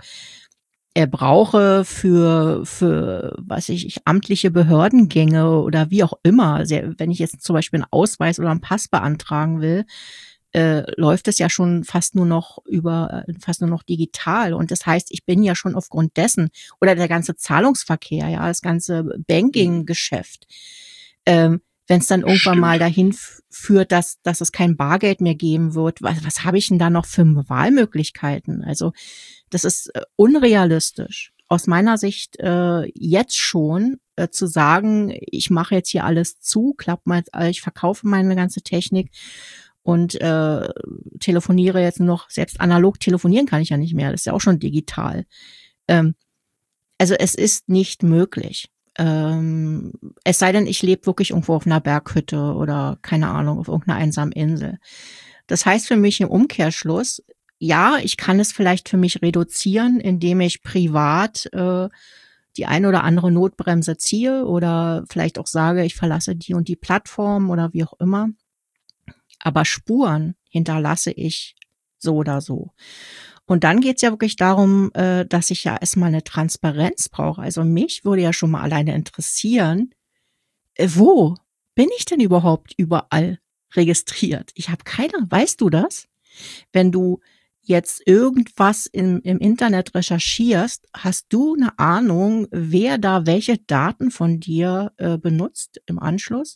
äh, brauche für, für, was ich, ich, amtliche Behördengänge oder wie auch immer, sehr, wenn ich jetzt zum Beispiel einen Ausweis oder einen Pass beantragen will, äh, läuft es ja schon fast nur noch über, äh, fast nur noch digital. Und das heißt, ich bin ja schon aufgrund dessen oder der ganze Zahlungsverkehr, ja, das ganze Mhm. Banking-Geschäft, ähm, wenn es dann irgendwann mal Stimmt. dahin f- führt, dass, dass es kein Bargeld mehr geben wird, was, was habe ich denn da noch für Wahlmöglichkeiten? Also das ist äh, unrealistisch. Aus meiner Sicht äh, jetzt schon äh, zu sagen, ich mache jetzt hier alles zu, klapp mal, äh, ich verkaufe meine ganze Technik und äh, telefoniere jetzt nur noch, selbst analog telefonieren kann ich ja nicht mehr, das ist ja auch schon digital. Ähm, also es ist nicht möglich. Ähm, es sei denn, ich lebe wirklich irgendwo auf einer Berghütte oder keine Ahnung, auf irgendeiner einsamen Insel. Das heißt für mich im Umkehrschluss, ja, ich kann es vielleicht für mich reduzieren, indem ich privat äh, die eine oder andere Notbremse ziehe oder vielleicht auch sage, ich verlasse die und die Plattform oder wie auch immer. Aber Spuren hinterlasse ich so oder so. Und dann geht's ja wirklich darum, äh, dass ich ja erstmal eine Transparenz brauche. Also mich würde ja schon mal alleine interessieren, äh, wo bin ich denn überhaupt überall registriert? Ich habe keine, weißt du das? Wenn du jetzt irgendwas im, im Internet recherchierst, hast du eine Ahnung, wer da welche Daten von dir äh, benutzt im Anschluss?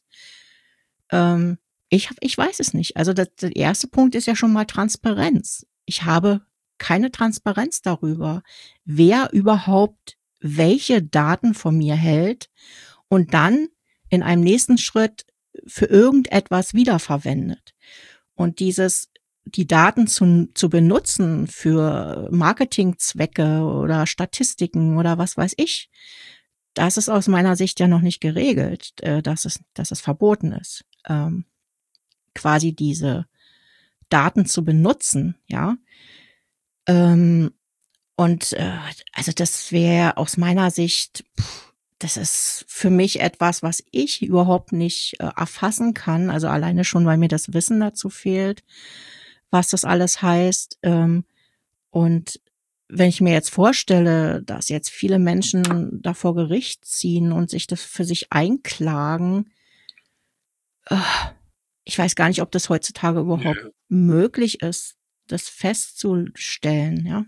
Ähm, ich hab, ich weiß es nicht. Also das, der erste Punkt ist ja schon mal Transparenz. Ich habe keine Transparenz darüber, wer überhaupt welche Daten von mir hält und dann in einem nächsten Schritt für irgendetwas wiederverwendet. Und dieses, die Daten zu, zu benutzen für Marketingzwecke oder Statistiken oder was weiß ich, das ist aus meiner Sicht ja noch nicht geregelt, äh, dass es, dass es verboten ist. Ähm, quasi diese Daten zu benutzen, ja. Ähm, und äh, also das wäre aus meiner Sicht, pff, das ist für mich etwas, was ich überhaupt nicht äh, erfassen kann. Also alleine schon, weil mir das Wissen dazu fehlt, was das alles heißt. Ähm, und wenn ich mir jetzt vorstelle, dass jetzt viele Menschen da vor Gericht ziehen und sich das für sich einklagen, äh, ich weiß gar nicht, ob das heutzutage überhaupt Ja, möglich ist, das festzustellen, ja.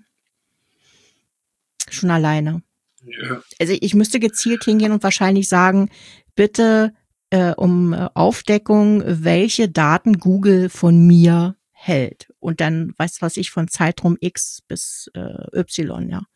Schon alleine. ja. Also ich müsste gezielt hingehen und wahrscheinlich sagen, bitte äh, um äh, Aufdeckung, welche Daten Google von mir hält. Und dann, weiß was ich, von Zeitraum X bis äh, Y, ja.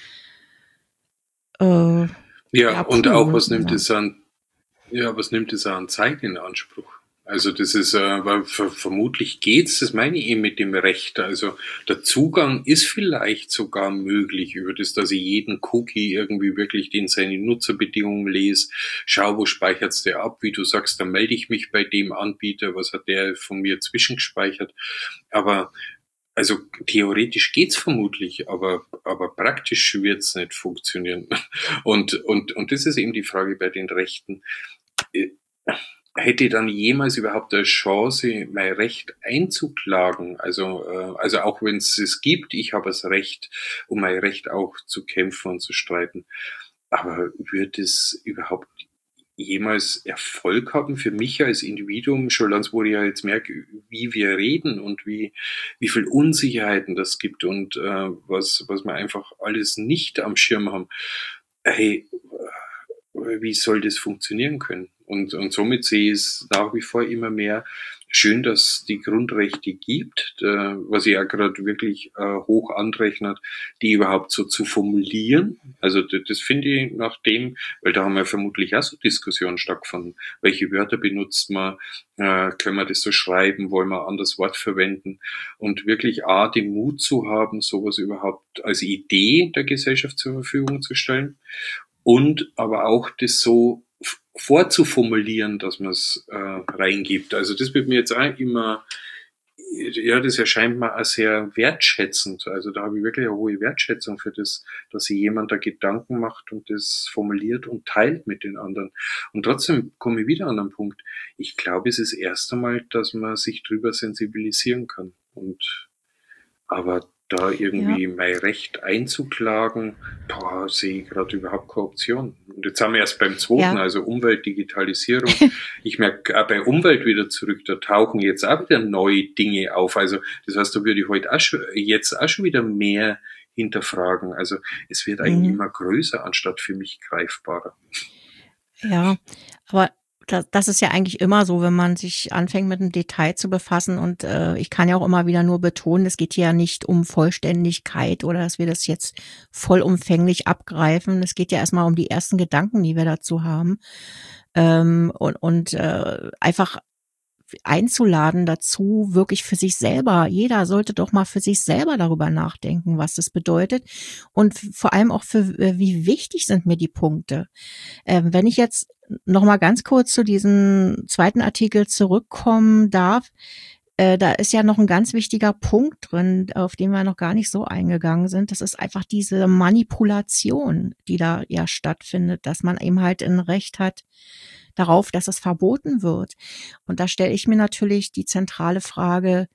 Äh, Ja, ja, und auch puh. was nimmt Ja. es an, ja, was nimmt es an Zeit in Anspruch? Also das ist, äh, weil ver vermutlich geht's, das meine ich eben mit dem Recht. Also der Zugang ist vielleicht sogar möglich über das, dass ich jeden Cookie irgendwie wirklich in seine Nutzerbedingungen lese, schau, wo speichert's der ab, wie du sagst, dann melde ich mich bei dem Anbieter, was hat der von mir zwischengespeichert. Aber also theoretisch geht's vermutlich, aber, aber praktisch wird's nicht funktionieren. Und, und, und das ist eben die Frage bei den Rechten. hätte dann jemals überhaupt eine Chance, mein Recht einzuklagen? Also, äh, also auch wenn es es gibt, ich habe das Recht, um mein Recht auch zu kämpfen und zu streiten. Aber wird es überhaupt jemals Erfolg haben für mich als Individuum, schon ganz, wo ich ja jetzt merke, wie wir reden und wie, wie viel Unsicherheiten das gibt und äh, was, was wir einfach alles nicht am Schirm haben. Hey, wie soll das funktionieren können? Und, und somit sehe ich es nach wie vor immer mehr schön, dass die Grundrechte gibt, äh, was ich ja gerade wirklich äh, hoch anrechnet, die überhaupt so zu formulieren. Also das, das finde ich nach dem, weil da haben ja vermutlich auch so Diskussionen stattgefunden. Welche Wörter benutzt man? Äh, können wir das so schreiben? Wollen wir ein anderes Wort verwenden? Und wirklich A, den Mut zu haben, sowas überhaupt als Idee der Gesellschaft zur Verfügung zu stellen. Und aber auch das so vorzuformulieren, dass man es äh, reingibt. Also das wird mir jetzt auch immer, ja, das erscheint mir auch sehr wertschätzend. Also da habe ich wirklich eine hohe Wertschätzung für das, dass sich jemand da Gedanken macht und das formuliert und teilt mit den anderen. Und trotzdem komme ich wieder an den Punkt. Ich glaube, es ist erst einmal, dass man sich drüber sensibilisieren kann. Und aber da irgendwie ja. mein Recht einzuklagen, boah, sehe ich gerade überhaupt keine Option. Und jetzt sind wir erst beim zweiten, ja. also Umwelt, Digitalisierung. Ich merke auch bei Umwelt wieder zurück, da tauchen jetzt auch wieder neue Dinge auf. Also das heißt, da würde ich heute auch schon, jetzt auch schon wieder mehr hinterfragen. Also es wird eigentlich mhm. immer größer, anstatt für mich greifbarer. Ja, aber das ist ja eigentlich immer so, wenn man sich anfängt mit einem Detail zu befassen und äh, ich kann ja auch immer wieder nur betonen, es geht hier ja nicht um Vollständigkeit oder dass wir das jetzt vollumfänglich abgreifen. Es geht ja erstmal um die ersten Gedanken, die wir dazu haben ähm, und, und äh, einfach einzuladen dazu, wirklich für sich selber. Jeder sollte doch mal für sich selber darüber nachdenken, was das bedeutet und vor allem auch für, wie wichtig sind mir die Punkte. Ähm, wenn ich jetzt noch mal ganz kurz zu diesem zweiten Artikel zurückkommen darf, äh, da ist ja noch ein ganz wichtiger Punkt drin, auf den wir noch gar nicht so eingegangen sind. Das ist einfach diese Manipulation, die da ja stattfindet, dass man eben halt ein Recht hat darauf, dass es verboten wird. Und da stelle ich mir natürlich die zentrale Frage,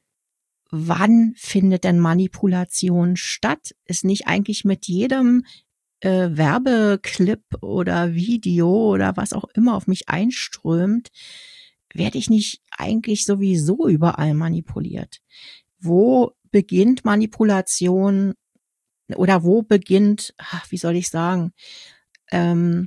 wann findet denn Manipulation statt? Ist nicht eigentlich mit jedem äh, Werbeclip oder Video oder was auch immer auf mich einströmt, werde ich nicht eigentlich sowieso überall manipuliert? Wo beginnt Manipulation oder wo beginnt, ach, wie soll ich sagen, ähm,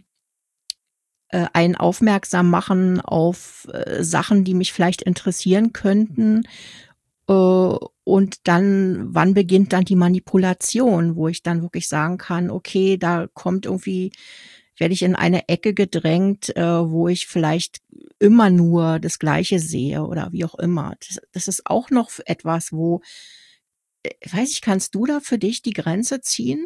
ein aufmerksam machen auf äh, Sachen, die mich vielleicht interessieren könnten. Äh, und dann, wann beginnt dann die Manipulation, wo ich dann wirklich sagen kann, okay, da kommt irgendwie, werde ich in eine Ecke gedrängt, äh, wo ich vielleicht immer nur das Gleiche sehe oder wie auch immer. Das, das ist auch noch etwas, wo, äh, weiß ich, kannst du da für dich die Grenze ziehen?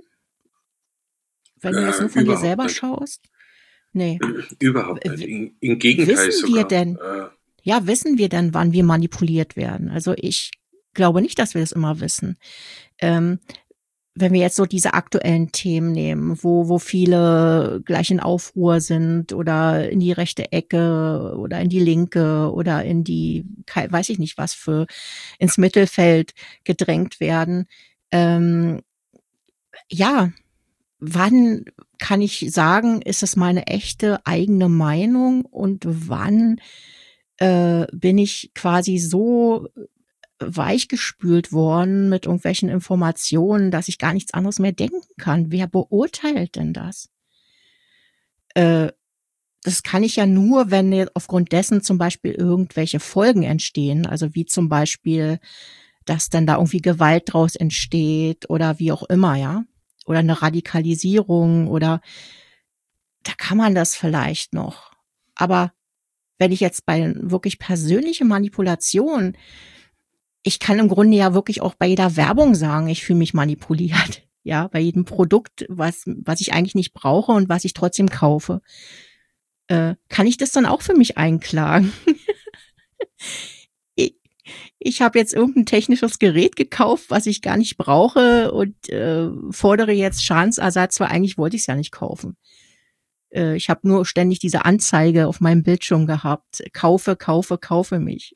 Wenn du jetzt nur von dir selber nicht schaust? Nee. Überhaupt nicht. Im, im Gegenteil wissen sogar. Wir denn, äh, ja, wissen wir denn, wann wir manipuliert werden? Also ich glaube nicht, dass wir das immer wissen. Ähm, wenn wir jetzt so diese aktuellen Themen nehmen, wo, wo viele gleich in Aufruhr sind oder in die rechte Ecke oder in die linke oder in die, weiß ich nicht was für, ins Mittelfeld gedrängt werden. Ähm, ja, wann kann ich sagen, ist es meine echte eigene Meinung und wann äh, bin ich quasi so weichgespült worden mit irgendwelchen Informationen, dass ich gar nichts anderes mehr denken kann? Wer beurteilt denn das? Äh, das kann ich ja nur, wenn aufgrund dessen zum Beispiel irgendwelche Folgen entstehen, also wie zum Beispiel, dass dann da irgendwie Gewalt draus entsteht oder wie auch immer, ja. Oder eine Radikalisierung oder da kann man das vielleicht noch. Aber wenn ich jetzt bei wirklich persönliche Manipulation, ich kann im Grunde ja wirklich auch bei jeder Werbung sagen, ich fühle mich manipuliert. Ja, bei jedem Produkt, was, was ich eigentlich nicht brauche und was ich trotzdem kaufe. Äh, kann ich das dann auch für mich einklagen? ich ich habe jetzt irgendein technisches Gerät gekauft, was ich gar nicht brauche und äh, fordere jetzt Schadensersatz, weil eigentlich wollte ich es ja nicht kaufen. Äh, ich habe nur ständig diese Anzeige auf meinem Bildschirm gehabt. Kaufe, kaufe, kaufe mich.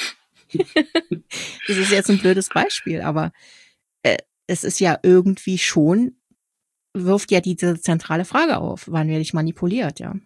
Das ist jetzt ein blödes Beispiel, aber äh, es ist ja irgendwie schon, wirft ja diese zentrale Frage auf, wann werde ich manipuliert, ja.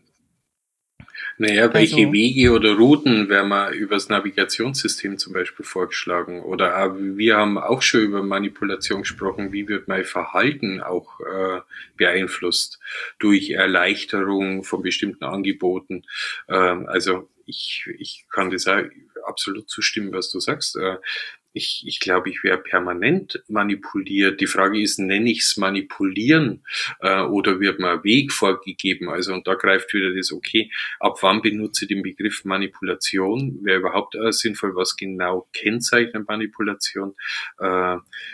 Naja, welche Also, Wege oder Routen werden wir übers Navigationssystem zum Beispiel vorgeschlagen? Oder auch, wir haben auch schon über Manipulation gesprochen. Wie wird mein Verhalten auch äh, beeinflusst durch Erleichterung von bestimmten Angeboten? Ähm, also ich, ich kann das auch absolut zustimmen, was du sagst. Äh, ich, ich glaube, ich wäre permanent manipuliert. Die Frage ist, nenne ich es manipulieren äh, oder wird mir ein Weg vorgegeben? Also und da greift wieder das, okay, ab wann benutze ich den Begriff Manipulation? Wäre überhaupt äh, sinnvoll, was genau kennzeichnet Manipulation? Äh,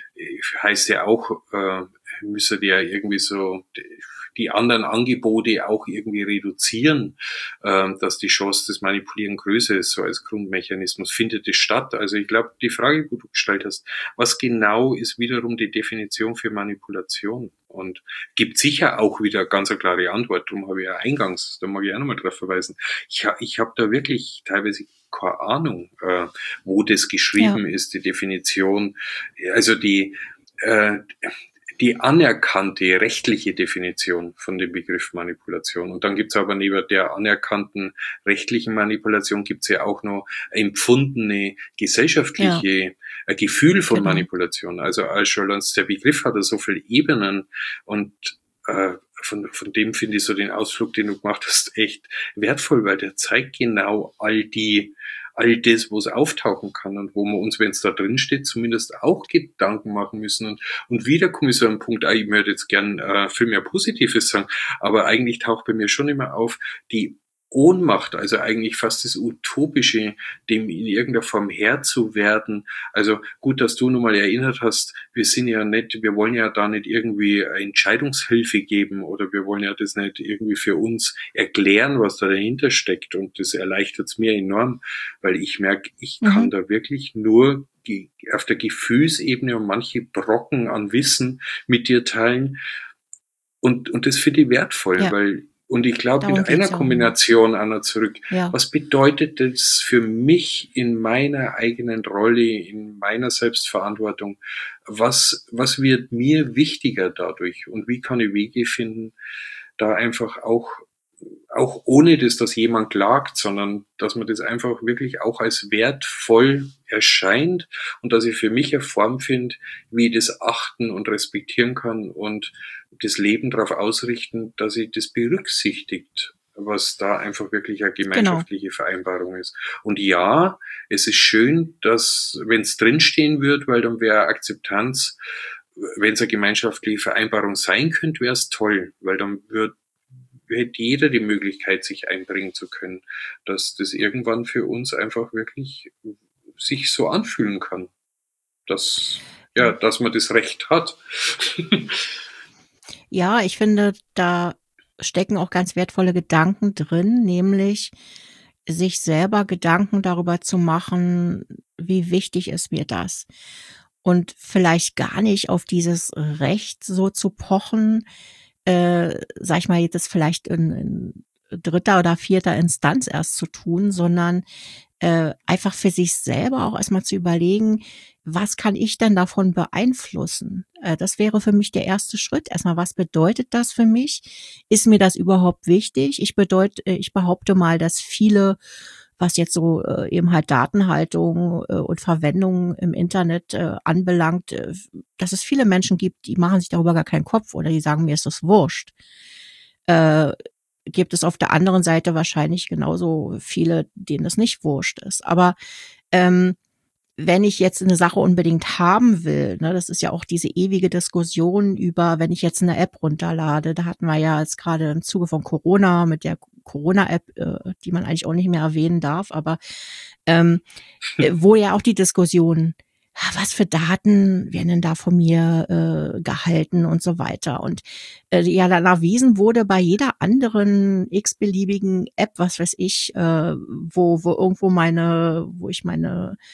heißt ja auch, äh, müsste ja irgendwie so die anderen Angebote auch irgendwie reduzieren, äh, dass die Chance des Manipulieren größer ist, so als Grundmechanismus. Findet es statt? Also ich glaube, die Frage, die du gestellt hast, was genau ist wiederum die Definition für Manipulation? Und gibt sicher auch wieder ganz eine klare Antwort. Darum habe ich ja eingangs, da mag ich auch nochmal drauf verweisen. Ich, ha, ich habe da wirklich teilweise keine Ahnung, äh, wo das geschrieben ja. ist, die Definition. Also die äh, die anerkannte rechtliche Definition von dem Begriff Manipulation. Und dann gibt's aber neben der anerkannten rechtlichen Manipulation gibt's ja auch noch empfundene gesellschaftliche ja. Gefühl von genau. Manipulation. Also schon der Begriff hat so viele Ebenen und äh, von, von dem finde ich so den Ausflug, den du gemacht hast, echt wertvoll, weil der zeigt genau all die all das, wo es auftauchen kann und wo wir uns, wenn es da drin steht, zumindest auch Gedanken machen müssen. Und, und wieder komme ich so an einen Punkt, ich möchte jetzt gern äh, viel mehr Positives sagen, aber eigentlich taucht bei mir schon immer auf, die Ohnmacht, also eigentlich fast das Utopische, dem in irgendeiner Form Herr zu werden. Also gut, dass du nochmal erinnert hast, wir sind ja nicht, wir wollen ja da nicht irgendwie Entscheidungshilfe geben oder wir wollen ja das nicht irgendwie für uns erklären, was da dahinter steckt, und das erleichtert es mir enorm, weil ich merke, ich mhm. kann da wirklich nur auf der Gefühlsebene und manche Brocken an Wissen mit dir teilen und, und das finde ich wertvoll, ja. weil Und ich glaube, in einer Kombination, Anna, zurück, ja. was bedeutet das für mich in meiner eigenen Rolle, in meiner Selbstverantwortung? Was, was wird mir wichtiger dadurch? Und wie kann ich Wege finden, da einfach auch, auch ohne das, dass jemand klagt, sondern dass man das einfach wirklich auch als wertvoll erscheint und dass ich für mich eine Form finde, wie ich das achten und respektieren kann und das Leben darauf ausrichten, dass ich das berücksichtigt, was da einfach wirklich eine gemeinschaftliche genau. Vereinbarung ist. Und ja, es ist schön, dass, wenn es drinstehen wird, weil dann wäre Akzeptanz, wenn es eine gemeinschaftliche Vereinbarung sein könnte, wäre es toll, weil dann wird hätte jeder die Möglichkeit, sich einbringen zu können, dass das irgendwann für uns einfach wirklich sich so anfühlen kann, dass, ja, dass man das Recht hat. Ja, ich finde, da stecken auch ganz wertvolle Gedanken drin, nämlich sich selber Gedanken darüber zu machen, wie wichtig ist mir das? Und vielleicht gar nicht auf dieses Recht so zu pochen, äh, sag ich mal, das vielleicht in, in dritter oder vierter Instanz erst zu tun, sondern äh, einfach für sich selber auch erstmal zu überlegen, was kann ich denn davon beeinflussen? Äh, das wäre für mich der erste Schritt. Erstmal, was bedeutet das für mich? Ist mir das überhaupt wichtig? Ich bedeute, ich behaupte mal, dass viele, was jetzt so äh, eben halt Datenhaltung äh, und Verwendung im Internet äh, anbelangt, äh, dass es viele Menschen gibt, die machen sich darüber gar keinen Kopf oder die sagen, mir ist das wurscht. Äh, gibt es auf der anderen Seite wahrscheinlich genauso viele, denen das nicht wurscht ist. Aber ähm, wenn ich jetzt eine Sache unbedingt haben will, ne, das ist ja auch diese ewige Diskussion über, wenn ich jetzt eine App runterlade, da hatten wir ja jetzt gerade im Zuge von Corona mit der Corona-App, äh, die man eigentlich auch nicht mehr erwähnen darf, aber ähm, wo ja auch die Diskussion, was für Daten werden denn da von mir äh, gehalten und so weiter. Und äh, ja, dann erwiesen wurde bei jeder anderen x-beliebigen App, was weiß ich, äh, wo wo irgendwo meine, wo ich meine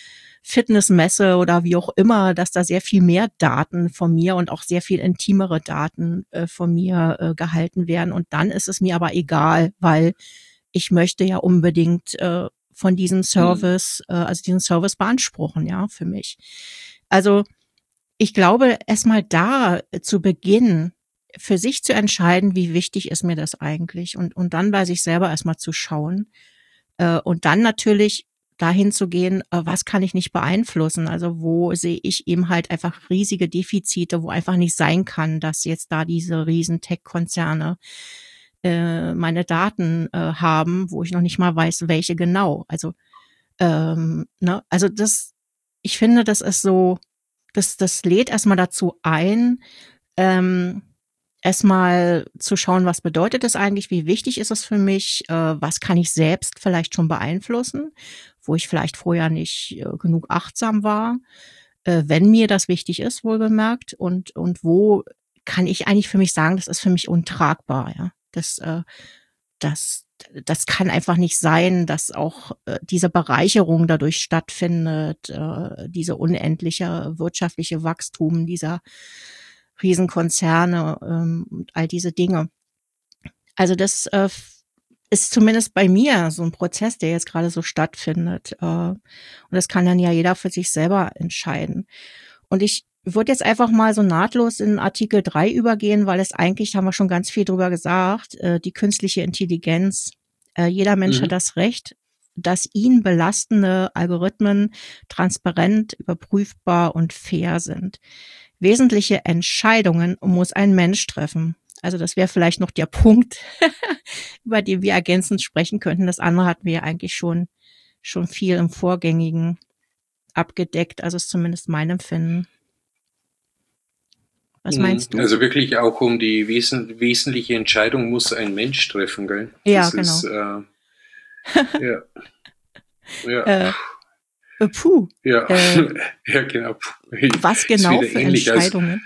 Fitness messe oder wie auch immer, dass da sehr viel mehr Daten von mir und auch sehr viel intimere Daten äh, von mir äh, gehalten werden. Und dann ist es mir aber egal, weil ich möchte ja unbedingt äh, von diesem Service, äh, also diesen Service beanspruchen, ja, für mich. Also ich glaube, erstmal da äh, zu Beginn für sich zu entscheiden, wie wichtig ist mir das eigentlich und und dann bei sich selber erstmal zu schauen äh, und dann natürlich dahin zu gehen, äh, was kann ich nicht beeinflussen? Also wo sehe ich eben halt einfach riesige Defizite, wo einfach nicht sein kann, dass jetzt da diese riesen Tech-Konzerne äh, meine Daten äh, haben, wo ich noch nicht mal weiß, welche genau. Also ähm, ne, also das, ich finde, das ist so, das das lädt erstmal dazu ein, ähm, erstmal zu schauen, was bedeutet das eigentlich, wie wichtig ist es für mich, äh, was kann ich selbst vielleicht schon beeinflussen, wo ich vielleicht vorher nicht äh, genug achtsam war, äh, wenn mir das wichtig ist, wohlbemerkt, und und wo kann ich eigentlich für mich sagen, das ist für mich untragbar, ja. Das äh, das das kann einfach nicht sein, dass auch äh, diese Bereicherung dadurch stattfindet, äh, diese unendliche wirtschaftliche Wachstum dieser Riesenkonzerne ähm, und all diese Dinge. Also das äh, ist zumindest bei mir so ein Prozess, der jetzt gerade so stattfindet. Äh, und das kann dann ja jeder für sich selber entscheiden. Und ich würde jetzt einfach mal so nahtlos in Artikel drei übergehen, weil es eigentlich, haben wir schon ganz viel drüber gesagt, äh, die künstliche Intelligenz. Äh, jeder Mensch Mhm. hat das Recht, dass ihn belastende Algorithmen transparent, überprüfbar und fair sind. Wesentliche Entscheidungen muss ein Mensch treffen. Also das wäre vielleicht noch der Punkt, über den wir ergänzend sprechen könnten. Das andere hatten wir ja eigentlich schon, schon viel im Vorgängigen abgedeckt. Also ist zumindest mein Empfinden. Was meinst du? Also wirklich auch um die wesen wesentliche Entscheidung muss ein Mensch treffen, gell? Ja, Das genau. ist, äh, ja. Ja. Äh, äh, puh. Ja. Äh, Ja, genau. was Ist genau wieder für ähnlich als- Entscheidungen?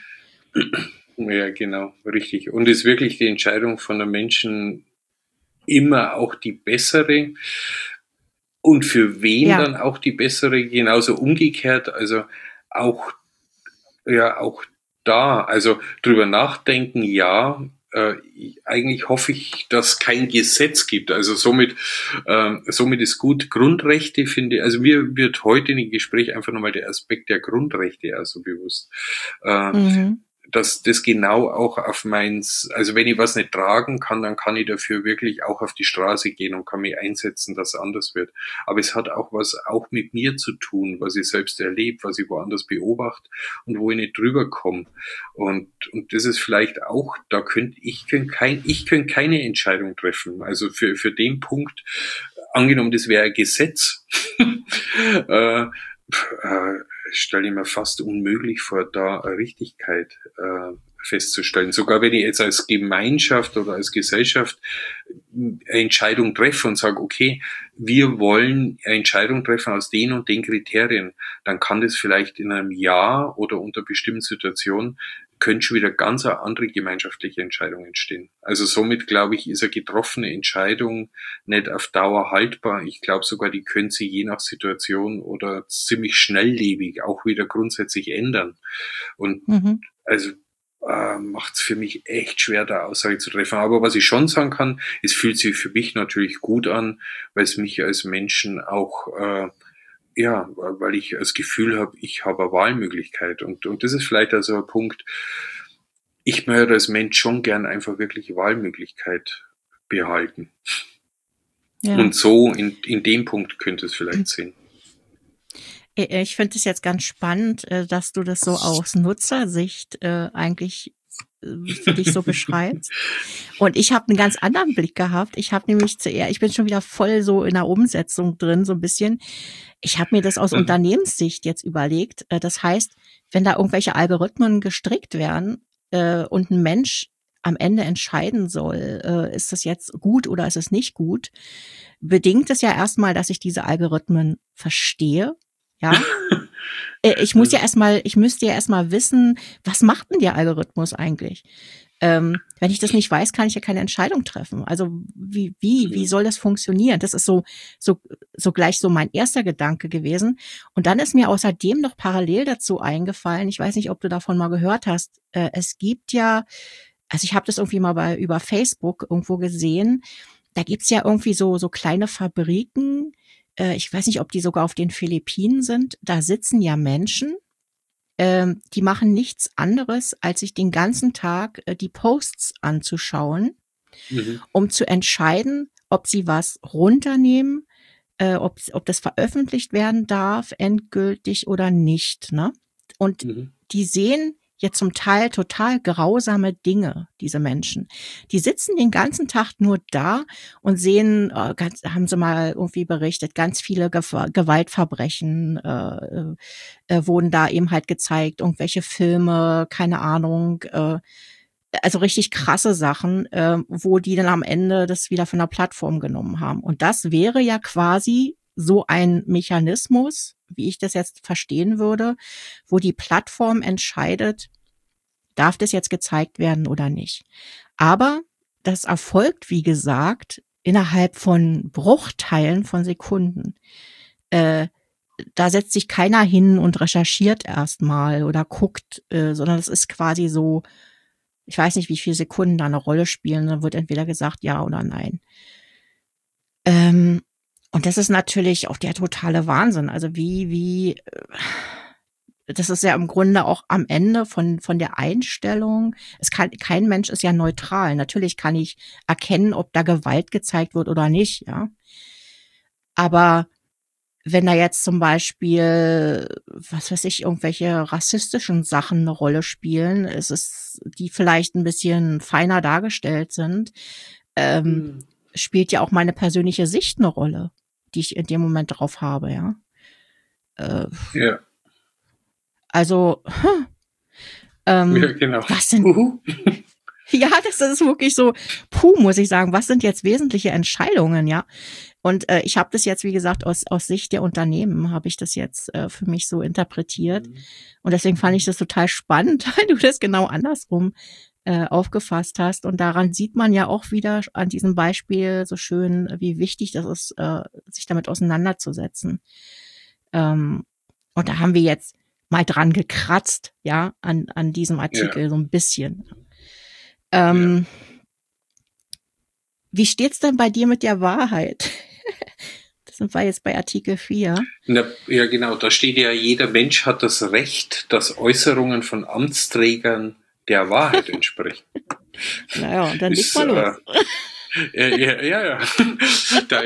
Ja, genau, richtig. Und ist wirklich die Entscheidung von einem Menschen immer auch die bessere? Und für wen Ja. dann auch die bessere? Genauso umgekehrt, also auch, ja, auch da, also drüber nachdenken, ja, äh, eigentlich hoffe ich, dass kein Gesetz gibt. Also somit, ähm, somit ist gut. Grundrechte finde ich, also mir wird heute in dem Gespräch einfach nochmal der Aspekt der Grundrechte also bewusst. Äh, Mhm. dass das genau auch auf meins, also wenn ich was nicht tragen kann, dann kann ich dafür wirklich auch auf die Straße gehen und kann mich einsetzen, dass es anders wird. Aber es hat auch was auch mit mir zu tun, was ich selbst erlebe, was ich woanders beobachte und wo ich nicht drüber komme. Und, und das ist vielleicht auch, da könnte ich könnte kein, ich könnte keine Entscheidung treffen. Also für, für den Punkt, angenommen, das wäre ein Gesetz, äh, äh, stelle ich mir fast unmöglich vor, da eine Richtigkeit äh, festzustellen. Sogar wenn ich jetzt als Gemeinschaft oder als Gesellschaft eine Entscheidung treffe und sage, okay, wir wollen eine Entscheidung treffen aus den und den Kriterien, dann kann das vielleicht in einem Jahr oder unter bestimmten Situationen könnte schon wieder ganz eine andere gemeinschaftliche Entscheidung entstehen. Also somit, glaube ich, ist eine getroffene Entscheidung nicht auf Dauer haltbar. Ich glaube sogar, die können sich je nach Situation oder ziemlich schnelllebig auch wieder grundsätzlich ändern. Und Mhm. also äh, macht es für mich echt schwer, da Aussage zu treffen. Aber was ich schon sagen kann, es fühlt sich für mich natürlich gut an, weil es mich als Menschen auch äh, ja, weil ich das Gefühl habe, ich habe eine Wahlmöglichkeit. Und, und das ist vielleicht also ein Punkt, ich möchte als Mensch schon gern einfach wirklich Wahlmöglichkeit behalten. Ja. Und so in, in dem Punkt könnte es vielleicht sehen. Ich finde es jetzt ganz spannend, äh, dass du das so aus Nutzersicht äh, eigentlich äh, für dich so beschreibst. Und ich habe einen ganz anderen Blick gehabt. Ich habe nämlich zuerst, ich bin schon wieder voll so in der Umsetzung drin, so ein bisschen. Ich habe mir das aus Mhm. Unternehmenssicht jetzt überlegt. Äh, Das heißt, wenn da irgendwelche Algorithmen gestrickt werden äh, und ein Mensch am Ende entscheiden soll, äh, ist das jetzt gut oder ist es nicht gut, bedingt es ja erstmal, dass ich diese Algorithmen verstehe. Ja, Äh, ich muss ja erstmal, ich müsste ja erstmal wissen, was macht denn der Algorithmus eigentlich? Ähm, wenn ich das nicht weiß, kann ich ja keine Entscheidung treffen. Also wie, wie, wie soll das funktionieren? Das ist so, so, so gleich so mein erster Gedanke gewesen. Und dann ist mir außerdem noch parallel dazu eingefallen, ich weiß nicht, ob du davon mal gehört hast, äh, es gibt ja, also ich habe das irgendwie mal bei über Facebook irgendwo gesehen, da gibt's ja irgendwie so, so kleine Fabriken, äh, ich weiß nicht, ob die sogar auf den Philippinen sind, da sitzen ja Menschen, ähm, die machen nichts anderes, als sich den ganzen Tag äh, die Posts anzuschauen, Mhm. um zu entscheiden, ob sie was runternehmen, äh, ob, ob das veröffentlicht werden darf, endgültig oder nicht, ne? Und Mhm. die sehen jetzt zum Teil total grausame Dinge, diese Menschen. Die sitzen den ganzen Tag nur da und sehen, äh, ganz, haben sie mal irgendwie berichtet, ganz viele Ge- Gewaltverbrechen äh, äh, wurden da eben halt gezeigt, irgendwelche Filme, keine Ahnung, äh, also richtig krasse Sachen, äh, wo die dann am Ende das wieder von der Plattform genommen haben. Und das wäre ja quasi so ein Mechanismus, wie ich das jetzt verstehen würde, wo die Plattform entscheidet, darf das jetzt gezeigt werden oder nicht. Aber das erfolgt, wie gesagt, innerhalb von Bruchteilen von Sekunden. Äh, da setzt sich keiner hin und recherchiert erstmal oder guckt, äh, sondern es ist quasi so, ich weiß nicht, wie viele Sekunden da eine Rolle spielen, dann wird entweder gesagt ja oder nein. Ähm, und das ist natürlich auch der totale Wahnsinn. Also wie, wie, äh, das ist ja im Grunde auch am Ende von, von der Einstellung. Es kann, kein Mensch ist ja neutral. Natürlich kann ich erkennen, ob da Gewalt gezeigt wird oder nicht, ja. Aber wenn da jetzt zum Beispiel, was weiß ich, irgendwelche rassistischen Sachen eine Rolle spielen, ist es, die vielleicht ein bisschen feiner dargestellt sind, ähm, Mhm. spielt ja auch meine persönliche Sicht eine Rolle, die ich in dem Moment drauf habe, ja. Äh, Ja. also, hm, Ja, ähm, genau. was sind, Uhu. ja, das ist wirklich so, puh, muss ich sagen, was sind jetzt wesentliche Entscheidungen, ja? Und äh, ich habe das jetzt, wie gesagt, aus, aus Sicht der Unternehmen habe ich das jetzt äh, für mich so interpretiert. Mhm. Und deswegen fand ich das total spannend, weil du das genau andersrum äh, aufgefasst hast. Und daran sieht man ja auch wieder an diesem Beispiel so schön, wie wichtig das ist, äh, sich damit auseinanderzusetzen. Ähm, und da haben wir jetzt mal dran gekratzt, ja, an, an diesem Ja, Artikel so ein bisschen. ja. Ähm, wie steht's denn bei dir mit der Wahrheit? Das sind wir jetzt bei Artikel vier. Na, ja, genau, da steht ja, jeder Mensch hat das Recht, dass Äußerungen von Amtsträgern der Wahrheit entsprechen. Naja, und dann leg Ist, mal los. äh, ja, ja, ja, ja. Da,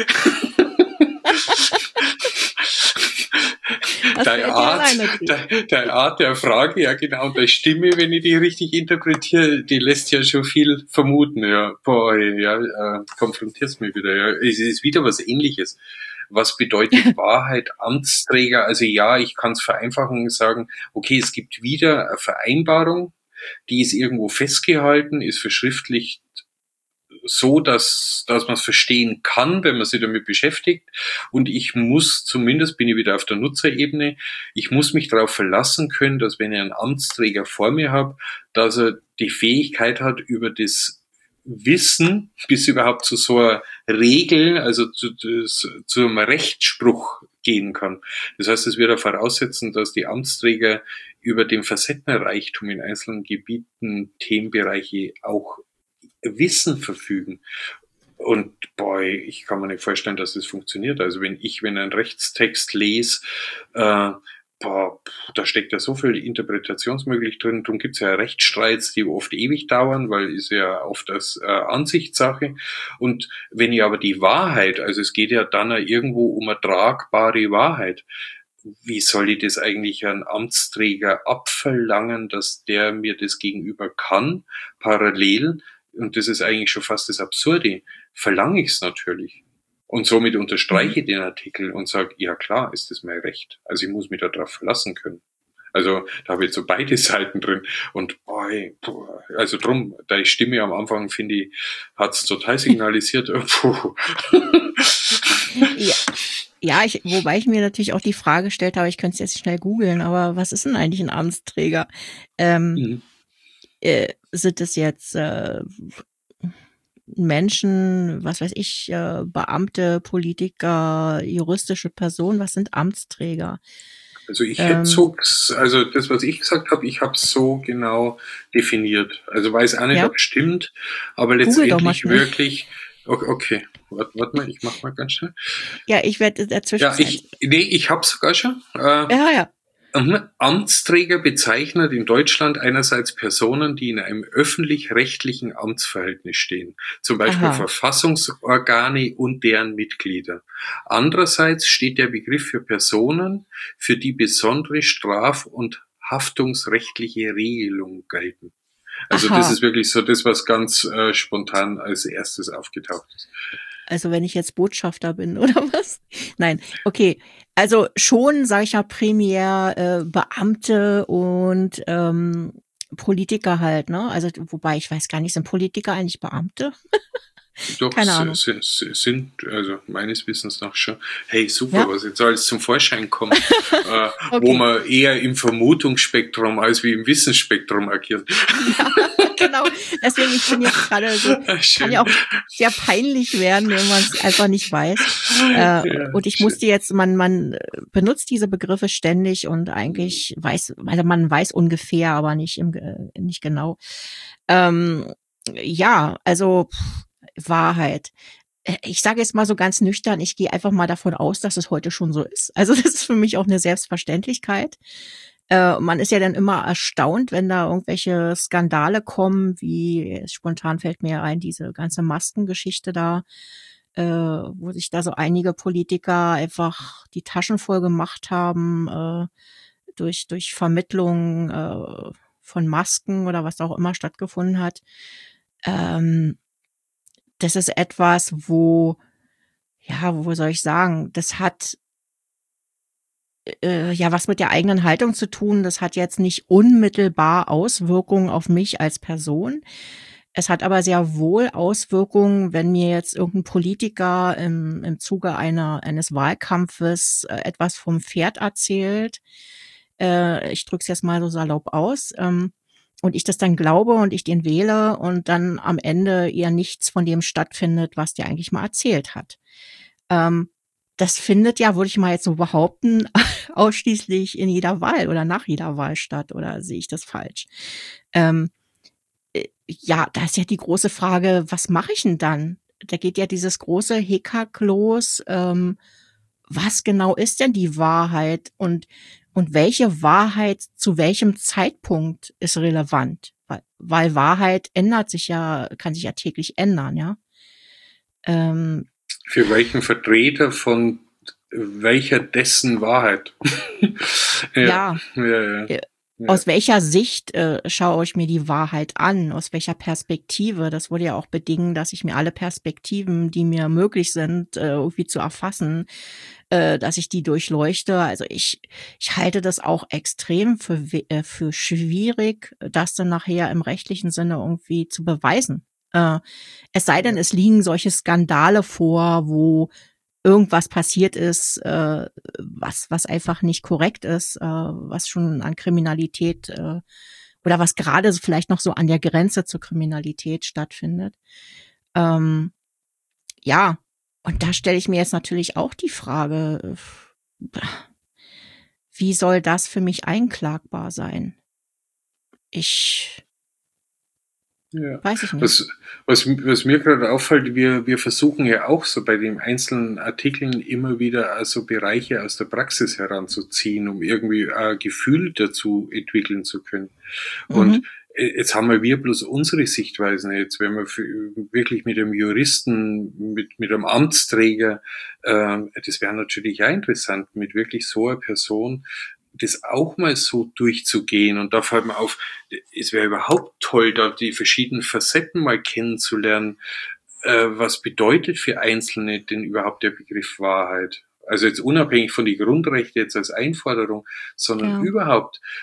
Was fällt deine dir Art, denn ein dazu? de, deine Art der Frage, ja genau, und deine Stimme, wenn ich die richtig interpretiere, die lässt ja schon viel vermuten, ja. Boah, ja, äh, konfrontierst mich wieder, ja. Es ist wieder was Ähnliches. Was bedeutet Wahrheit, Amtsträger? Also ja, ich kann es vereinfachen sagen, okay, es gibt wieder eine Vereinbarung, die ist irgendwo festgehalten, ist verschriftlicht so, dass, dass man es verstehen kann, wenn man sich damit beschäftigt. Und ich muss, zumindest bin ich wieder auf der Nutzerebene, ich muss mich darauf verlassen können, dass wenn ich einen Amtsträger vor mir habe, dass er die Fähigkeit hat, über das Wissen bis überhaupt zu so einer Regel, also zu, zu, zu einem Rechtsspruch gehen kann. Das heißt, es wird voraussetzen, dass die Amtsträger über den Facettenreichtum in einzelnen Gebieten, Themenbereiche auch Wissen verfügen. Und boy, ich kann mir nicht vorstellen, dass das funktioniert. Also wenn ich, wenn einen Rechtstext lese, äh, boah, da steckt ja so viel Interpretationsmöglich drin. Darum gibt es ja Rechtsstreits, die oft ewig dauern, weil ist ja oft das äh, Ansichtssache. Und wenn ich aber die Wahrheit, also es geht ja dann irgendwo um eine tragbare Wahrheit, wie soll ich das eigentlich an Amtsträger abverlangen, dass der mir das gegenüber kann, parallel? Und das ist eigentlich schon fast das Absurde, verlange ich es natürlich. Und somit unterstreiche ich den Artikel und sage, ja klar, ist das mein Recht. Also ich muss mich darauf verlassen können. Also da habe ich jetzt so beide Seiten drin. Und boy, boah, also drum, da Stimme am Anfang, finde ich, hat es total signalisiert. Ja. Ja, ich, wobei ich mir natürlich auch die Frage gestellt habe, ich könnte es jetzt schnell googeln, aber was ist denn eigentlich ein Amtsträger? Ähm, Mhm. äh, sind es jetzt äh, Menschen, was weiß ich, äh, Beamte, Politiker, juristische Personen, was sind Amtsträger? Also ich hätte Ähm, so, also das, was ich gesagt habe, ich habe es so genau definiert. Also weiß auch nicht, ja, ob es stimmt, aber google doch mal letztendlich schnell. wirklich, okay, okay. Warte, warte mal, ich mach mal ganz schnell. Ja, ich werde in der Ja, Zwischenzeit. ich, nee, ich habe sogar schon. Äh, Ja, ja. Mhm. Amtsträger bezeichnet in Deutschland einerseits Personen, die in einem öffentlich-rechtlichen Amtsverhältnis stehen, zum Beispiel Aha. Verfassungsorgane und deren Mitglieder. Andererseits steht der Begriff für Personen, für die besondere straf- und haftungsrechtliche Regelungen gelten. Also das Aha. ist wirklich so das, was ganz äh, spontan als erstes aufgetaucht ist. Also wenn ich jetzt Botschafter bin oder was? Nein, okay. Also schon, sage ich ja, primär äh, Beamte und ähm, Politiker halt, ne? Also wobei ich weiß gar nicht, sind Politiker eigentlich Beamte? Doch, Keine s- Ahnung. s- s- sind, also meines Wissens nach schon. Hey, super, Ja? was jetzt alles zum Vorschein kommt, äh, wo Okay. man eher im Vermutungsspektrum als wie im Wissensspektrum agiert. Ja, genau. Deswegen, ich bin jetzt gerade so, kann ja Schön. auch sehr peinlich werden, wenn man es einfach nicht weiß. Äh, Ja, und ich schön. musste jetzt, man, man äh, benutzt diese Begriffe ständig und eigentlich weiß, also man weiß ungefähr, aber nicht im, äh, nicht genau. Ähm, ja, also pff, Wahrheit. Äh, Ich sage jetzt mal so ganz nüchtern, ich gehe einfach mal davon aus, dass es heute schon so ist. Also das ist für mich auch eine Selbstverständlichkeit. Äh, man ist ja dann immer erstaunt, wenn da irgendwelche Skandale kommen, wie spontan fällt mir ein, diese ganze Maskengeschichte da, äh, wo sich da so einige Politiker einfach die Taschen voll gemacht haben, äh, durch, durch Vermittlung äh, von Masken oder was auch immer stattgefunden hat. Ähm, das ist etwas, wo, ja, wo soll ich sagen, das hat äh, ja was mit der eigenen Haltung zu tun. Das hat jetzt nicht unmittelbar Auswirkungen auf mich als Person. Es hat aber sehr wohl Auswirkungen, wenn mir jetzt irgendein Politiker im, im Zuge einer, eines Wahlkampfes äh, etwas vom Pferd erzählt. Äh, ich drücke es jetzt mal so salopp aus. Ähm, und ich das dann glaube und ich den wähle und dann am Ende eher nichts von dem stattfindet, was der eigentlich mal erzählt hat. Ähm, das findet ja, würde ich mal jetzt so behaupten, ausschließlich in jeder Wahl oder nach jeder Wahl statt, oder sehe ich das falsch? Ähm, äh, ja, da ist ja die große Frage, was mache ich denn dann? Da geht ja dieses große Hickhack los. Ähm, was genau ist denn die Wahrheit und, und welche Wahrheit zu welchem Zeitpunkt ist relevant? Weil, weil Wahrheit ändert sich ja, kann sich ja täglich ändern, ja. Ähm, Für welchen Vertreter von welcher dessen Wahrheit? Ja, ja, ja, ja. äh, Ja. aus welcher Sicht äh, schaue ich mir die Wahrheit an? Aus welcher Perspektive? Das würde ja auch bedingen, dass ich mir alle Perspektiven, die mir möglich sind, äh, irgendwie zu erfassen, äh, dass ich die durchleuchte. Also ich, ich halte das auch extrem für, we- äh, für schwierig, das dann nachher im rechtlichen Sinne irgendwie zu beweisen. Äh, es sei denn, Ja. es liegen solche Skandale vor, wo irgendwas passiert ist, äh, was was einfach nicht korrekt ist, äh, was schon an Kriminalität äh, oder was gerade so vielleicht noch so an der Grenze zur Kriminalität stattfindet. Ähm, ja, und da stelle ich mir jetzt natürlich auch die Frage, äh, wie soll das für mich einklagbar sein? Ich Ja. weiß ich nicht. Was, was, was mir gerade auffällt, wir, wir versuchen ja auch so bei den einzelnen Artikeln immer wieder also Bereiche aus der Praxis heranzuziehen, um irgendwie ein Gefühl dazu entwickeln zu können. Und Mhm. äh, jetzt haben wir bloß unsere Sichtweisen jetzt, wenn wir für, wirklich mit einem Juristen, mit, mit einem Amtsträger, äh, das wäre natürlich auch interessant, mit wirklich so einer Person das auch mal so durchzugehen. Und da fällt mir auf, es wäre überhaupt toll, da die verschiedenen Facetten mal kennenzulernen. Äh, was bedeutet für Einzelne denn überhaupt der Begriff Wahrheit? Also jetzt unabhängig von den Grundrechten jetzt als Einforderung, sondern Ja. überhaupt,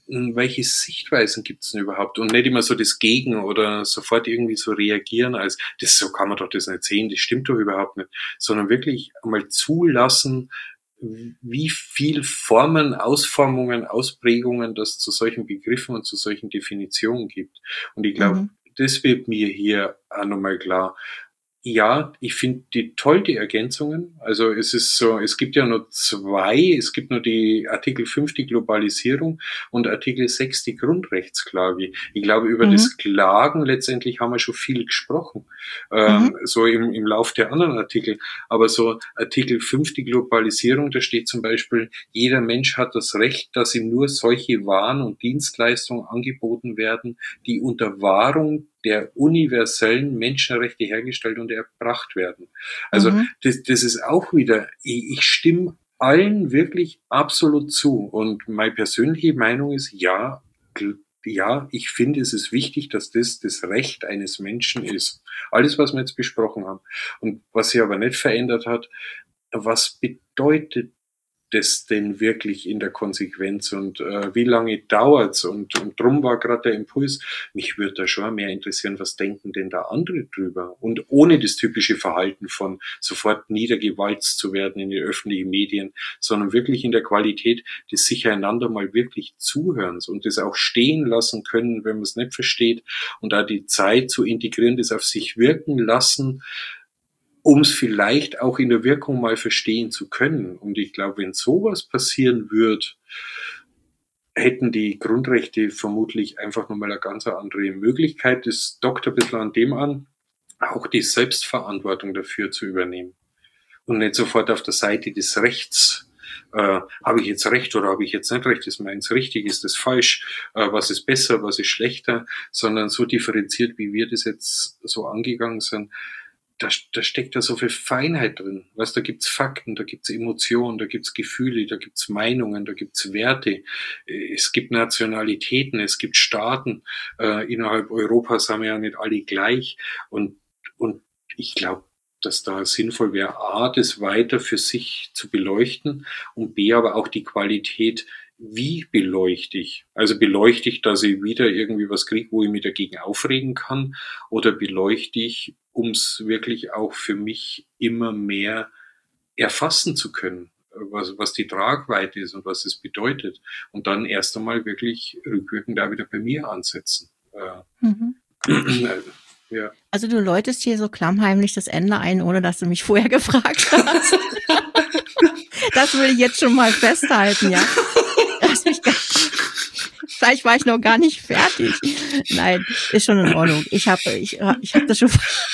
welche Sichtweisen gibt's denn überhaupt? Und nicht immer so das Gegen oder sofort irgendwie so reagieren als, das so kann man doch das nicht sehen, das stimmt doch überhaupt nicht, sondern wirklich einmal zulassen, wie viel Formen, Ausformungen, Ausprägungen das zu solchen Begriffen und zu solchen Definitionen gibt. Und ich glaube, mhm. das wird mir hier auch nochmal klar. Ja, ich finde die toll, die Ergänzungen. Also es ist so, es gibt ja nur zwei, es gibt nur die Artikel fünf, die Globalisierung, und Artikel sechs, die Grundrechtsklage. Ich glaube, über mhm. das Klagen letztendlich haben wir schon viel gesprochen, ähm, mhm. so im, im Lauf der anderen Artikel. Aber so Artikel fünf, die Globalisierung, da steht zum Beispiel, jeder Mensch hat das Recht, dass ihm nur solche Waren und Dienstleistungen angeboten werden, die unter Wahrung der universellen Menschenrechte hergestellt und erbracht werden. Also mhm. das, das ist auch wieder, ich, ich stimme allen wirklich absolut zu. Und meine persönliche Meinung ist, ja, ja, ich finde, es ist wichtig, dass das das Recht eines Menschen ist. Alles, was wir jetzt besprochen haben. Und was sich aber nicht verändert hat, was bedeutet das denn wirklich in der Konsequenz und äh, wie lange dauert's? Und, und drum war gerade der Impuls, mich würde da schon mehr interessieren, was denken denn da andere drüber? Und ohne das typische Verhalten von sofort niedergewalzt zu werden in den öffentlichen Medien, sondern wirklich in der Qualität des sich einander mal wirklich Zuhörens und das auch stehen lassen können, wenn man es nicht versteht, und da die Zeit zu integrieren, das auf sich wirken lassen, um es vielleicht auch in der Wirkung mal verstehen zu können. Und ich glaube, wenn sowas passieren würde, hätten die Grundrechte vermutlich einfach nochmal eine ganz andere Möglichkeit. Das dockt ein bisschen an dem an, auch die Selbstverantwortung dafür zu übernehmen. Und nicht sofort auf der Seite des Rechts, äh, habe ich jetzt recht oder habe ich jetzt nicht recht, ist meins richtig, ist das falsch, äh, was ist besser, was ist schlechter, sondern so differenziert, wie wir das jetzt so angegangen sind. Da, da steckt ja so viel Feinheit drin. Weißt, da gibt's Fakten, da gibt's Emotionen, da gibt's Gefühle, da gibt's Meinungen, da gibt's Werte. Es gibt Nationalitäten, es gibt Staaten. Äh, innerhalb Europas haben wir ja nicht alle gleich. Und, und ich glaube, dass da sinnvoll wäre, A, das weiter für sich zu beleuchten und B, aber auch die Qualität, wie beleuchte ich? Also beleuchte ich, dass ich wieder irgendwie was kriege, wo ich mich dagegen aufregen kann, oder beleuchte ich, um es wirklich auch für mich immer mehr erfassen zu können, was, was die Tragweite ist und was es bedeutet, und dann erst einmal wirklich rückwirkend da wieder bei mir ansetzen. Mhm. Ja. Also du läutest hier so klammheimlich das Ende ein, ohne dass du mich vorher gefragt hast. Das will ich jetzt schon mal festhalten, ja. Vielleicht war ich noch gar nicht fertig. Nein, ist schon in Ordnung. Ich habe ich, ich hab das schon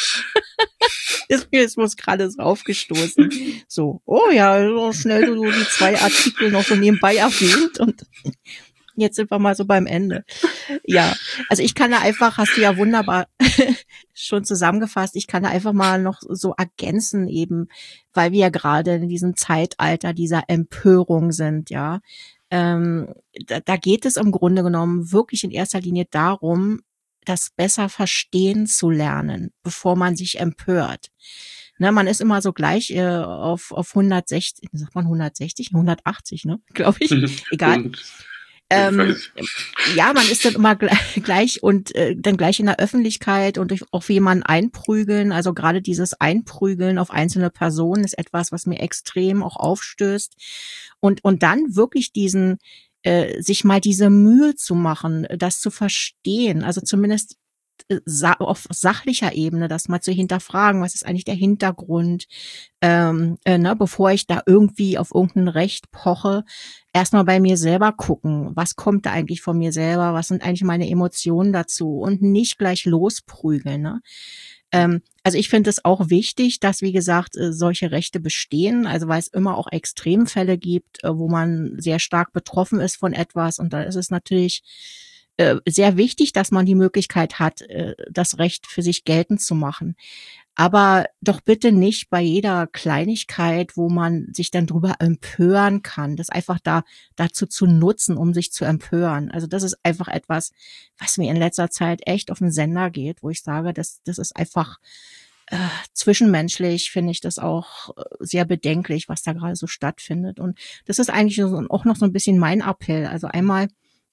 ist mir jetzt bloß gerade so aufgestoßen. So, oh ja, so schnell so die zwei Artikel noch so nebenbei erwähnt und jetzt sind wir mal so beim Ende. Ja, also ich kann da einfach, hast du ja wunderbar schon zusammengefasst, ich kann da einfach mal noch so ergänzen eben, weil wir ja gerade in diesem Zeitalter dieser Empörung sind, ja. Ähm, da, da geht es im Grunde genommen wirklich in erster Linie darum, das besser verstehen zu lernen, bevor man sich empört. Ne, man ist immer so gleich äh, auf auf hundertsechzig, sagt man hundertsechzig, hundertachtzig, ne, glaube ich, egal. Ähm, ja, man ist dann immer gleich und äh, dann gleich in der Öffentlichkeit und durch auf jemanden einprügeln. Also gerade dieses Einprügeln auf einzelne Personen ist etwas, was mir extrem auch aufstößt. Und und dann wirklich diesen äh, sich mal diese Mühe zu machen, das zu verstehen. Also zumindest auf sachlicher Ebene, das mal zu hinterfragen, was ist eigentlich der Hintergrund, ähm, äh, ne, bevor ich da irgendwie auf irgendein Recht poche, erstmal bei mir selber gucken, was kommt da eigentlich von mir selber, was sind eigentlich meine Emotionen dazu und nicht gleich losprügeln, ne? Ähm, also ich finde es auch wichtig, dass, wie gesagt, solche Rechte bestehen, also weil es immer auch Extremfälle gibt, wo man sehr stark betroffen ist von etwas, und da ist es natürlich sehr wichtig, dass man die Möglichkeit hat, das Recht für sich geltend zu machen. Aber doch bitte nicht bei jeder Kleinigkeit, wo man sich dann drüber empören kann, das einfach da dazu zu nutzen, um sich zu empören. Also das ist einfach etwas, was mir in letzter Zeit echt auf den Sender geht, wo ich sage, das, das ist einfach äh, zwischenmenschlich, finde ich das auch sehr bedenklich, was da gerade so stattfindet. Und das ist eigentlich auch noch so ein bisschen mein Appell. Also einmal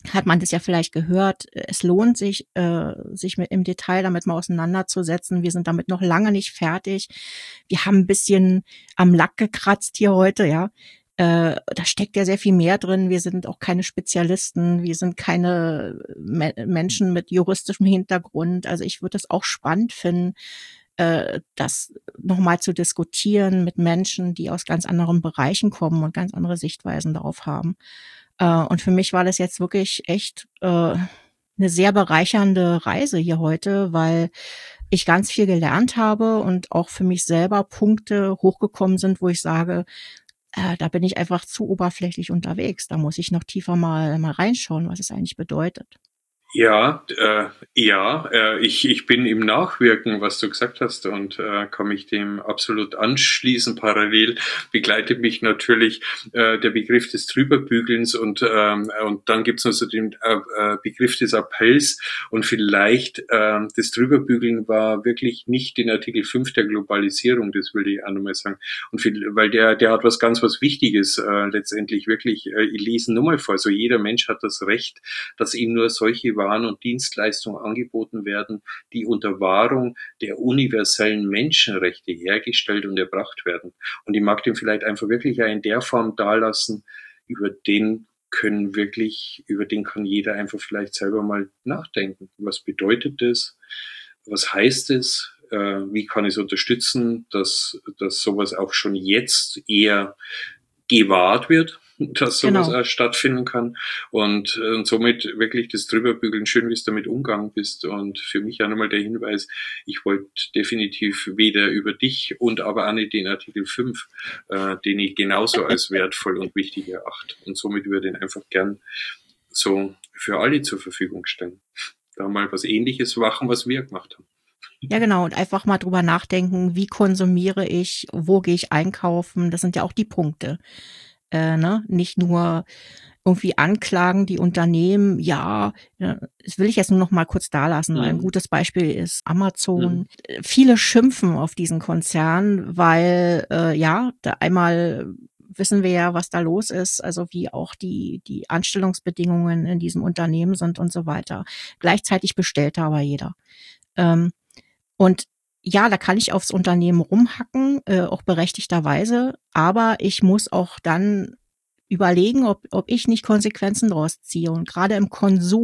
hat man das ja vielleicht gehört. Es lohnt sich, äh, sich mit im Detail damit mal auseinanderzusetzen. Wir sind damit noch lange nicht fertig. Wir haben ein bisschen am Lack gekratzt hier heute, ja. Äh, da steckt ja sehr viel mehr drin. Wir sind auch keine Spezialisten. Wir sind keine Me- Menschen mit juristischem Hintergrund. Also ich würde es auch spannend finden, äh, das nochmal zu diskutieren mit Menschen, die aus ganz anderen Bereichen kommen und ganz andere Sichtweisen darauf haben. Äh, und für mich war das jetzt wirklich echt äh, eine sehr bereichernde Reise hier heute, weil ich ganz viel gelernt habe und auch für mich selber Punkte hochgekommen sind, wo ich sage, äh, da bin ich einfach zu oberflächlich unterwegs. Da muss ich noch tiefer mal mal reinschauen, was es eigentlich bedeutet. Ja, äh, ja, äh, ich, ich bin im Nachwirken, was du gesagt hast, und äh, kann mich dem absolut anschließen. Parallel begleitet mich natürlich äh, der Begriff des Drüberbügelns und ähm, und dann gibt's noch so den äh, äh, Begriff des Appells, und vielleicht äh, das Drüberbügeln war wirklich nicht den Artikel fünf der Globalisierung, das will ich auch nochmal sagen. Und viel, weil der der hat was ganz was Wichtiges äh, letztendlich wirklich, äh, ich lese nur mal vor, so jeder Mensch hat das Recht, dass ihm nur solche Waren und Dienstleistungen angeboten werden, die unter Wahrung der universellen Menschenrechte hergestellt und erbracht werden. Und ich mag den vielleicht einfach wirklich auch in der Form dalassen, über den können wirklich, über den kann jeder einfach vielleicht selber mal nachdenken. Was bedeutet das? Was heißt es? Äh, wie kann ich es unterstützen, dass, dass sowas auch schon jetzt eher gewahrt wird, dass sowas Genau. auch stattfinden kann, und, und somit wirklich das Drüberbügeln, schön, wie du damit umgegangen bist, und für mich auch nochmal der Hinweis, ich wollte definitiv weder über dich und aber auch nicht den Artikel fünf, äh, den ich genauso als wertvoll und wichtig erachte, und somit würde ich den einfach gern so für alle zur Verfügung stellen. Da mal was Ähnliches machen, was wir gemacht haben. Ja, genau. Und einfach mal drüber nachdenken, wie konsumiere ich, wo gehe ich einkaufen? Das sind ja auch die Punkte. Äh, ne? Nicht nur irgendwie anklagen die Unternehmen, ja, ja, das will ich jetzt nur noch mal kurz da lassen, weil ein Mhm. gutes Beispiel ist Amazon. Mhm. Äh, Viele schimpfen auf diesen Konzern, weil, äh, ja, da einmal wissen wir ja, was da los ist, also wie auch die, die Anstellungsbedingungen in diesem Unternehmen sind und so weiter. Gleichzeitig bestellt da aber jeder. Ähm, und ja, da kann ich aufs Unternehmen rumhacken, äh, auch berechtigterweise, aber ich muss auch dann überlegen, ob, ob ich nicht Konsequenzen draus ziehe. Und gerade im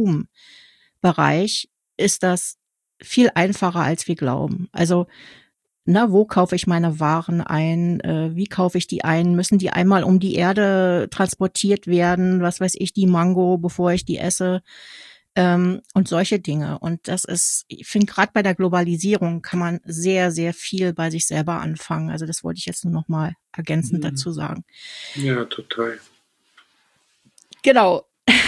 Konsumbereich ist das viel einfacher, als wir glauben. Also, na, wo kaufe ich meine Waren ein? Äh, wie kaufe ich die ein? Müssen die einmal um die Erde transportiert werden? Was weiß ich, die Mango, bevor ich die esse? Ähm, und solche Dinge. Und das ist, ich finde, gerade bei der Globalisierung kann man sehr, sehr viel bei sich selber anfangen. Also das wollte ich jetzt nur noch mal ergänzend Mhm. dazu sagen. Ja, total. Genau.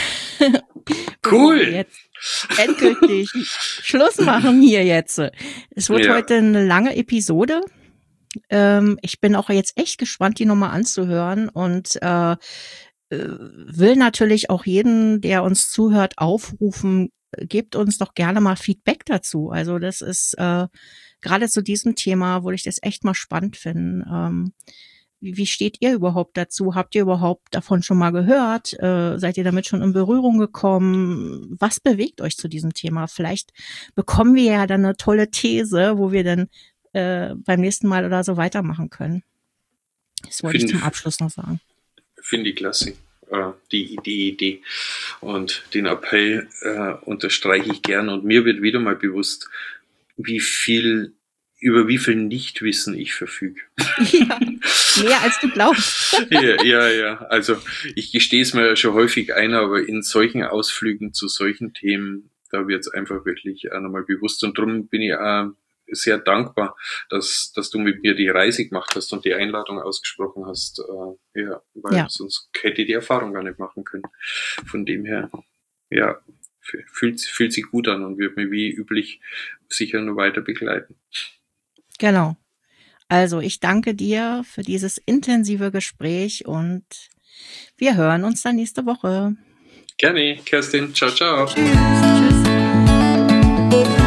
Cool. Jetzt endgültig Schluss machen hier jetzt. Es wird Ja. heute eine lange Episode. Ähm, ich bin auch jetzt echt gespannt, die nochmal anzuhören, und äh, will natürlich auch jeden, der uns zuhört, aufrufen, gebt uns doch gerne mal Feedback dazu. Also das ist äh, gerade zu diesem Thema, würde ich das echt mal spannend finden. Ähm, wie, wie steht ihr überhaupt dazu? Habt ihr überhaupt davon schon mal gehört? Äh, seid ihr damit schon in Berührung gekommen? Was bewegt euch zu diesem Thema? Vielleicht bekommen wir ja dann eine tolle These, wo wir dann äh, beim nächsten Mal oder so weitermachen können. Das wollte ich Finde- zum Abschluss noch sagen. Finde ich klasse, äh, die, die Idee. Und den Appell äh, unterstreiche ich gern. Und mir wird wieder mal bewusst, wie viel, über wie viel Nichtwissen ich verfüge. Ja, mehr als du glaubst. ja, ja, ja. Also ich gestehe es mir ja schon häufig ein, aber in solchen Ausflügen zu solchen Themen, da wird es einfach wirklich auch nochmal bewusst. Und darum bin ich auch sehr dankbar, dass, dass du mit mir die Reise gemacht hast und die Einladung ausgesprochen hast. Äh, ja, weil Ja. sonst hätte ich die Erfahrung gar nicht machen können. Von dem her, ja, fühlt, fühlt sich gut an und wird mir wie üblich sicher nur weiter begleiten. Genau. Also ich danke dir für dieses intensive Gespräch und wir hören uns dann nächste Woche. Gerne, Kerstin. Ciao, ciao. Tschüss. Tschüss.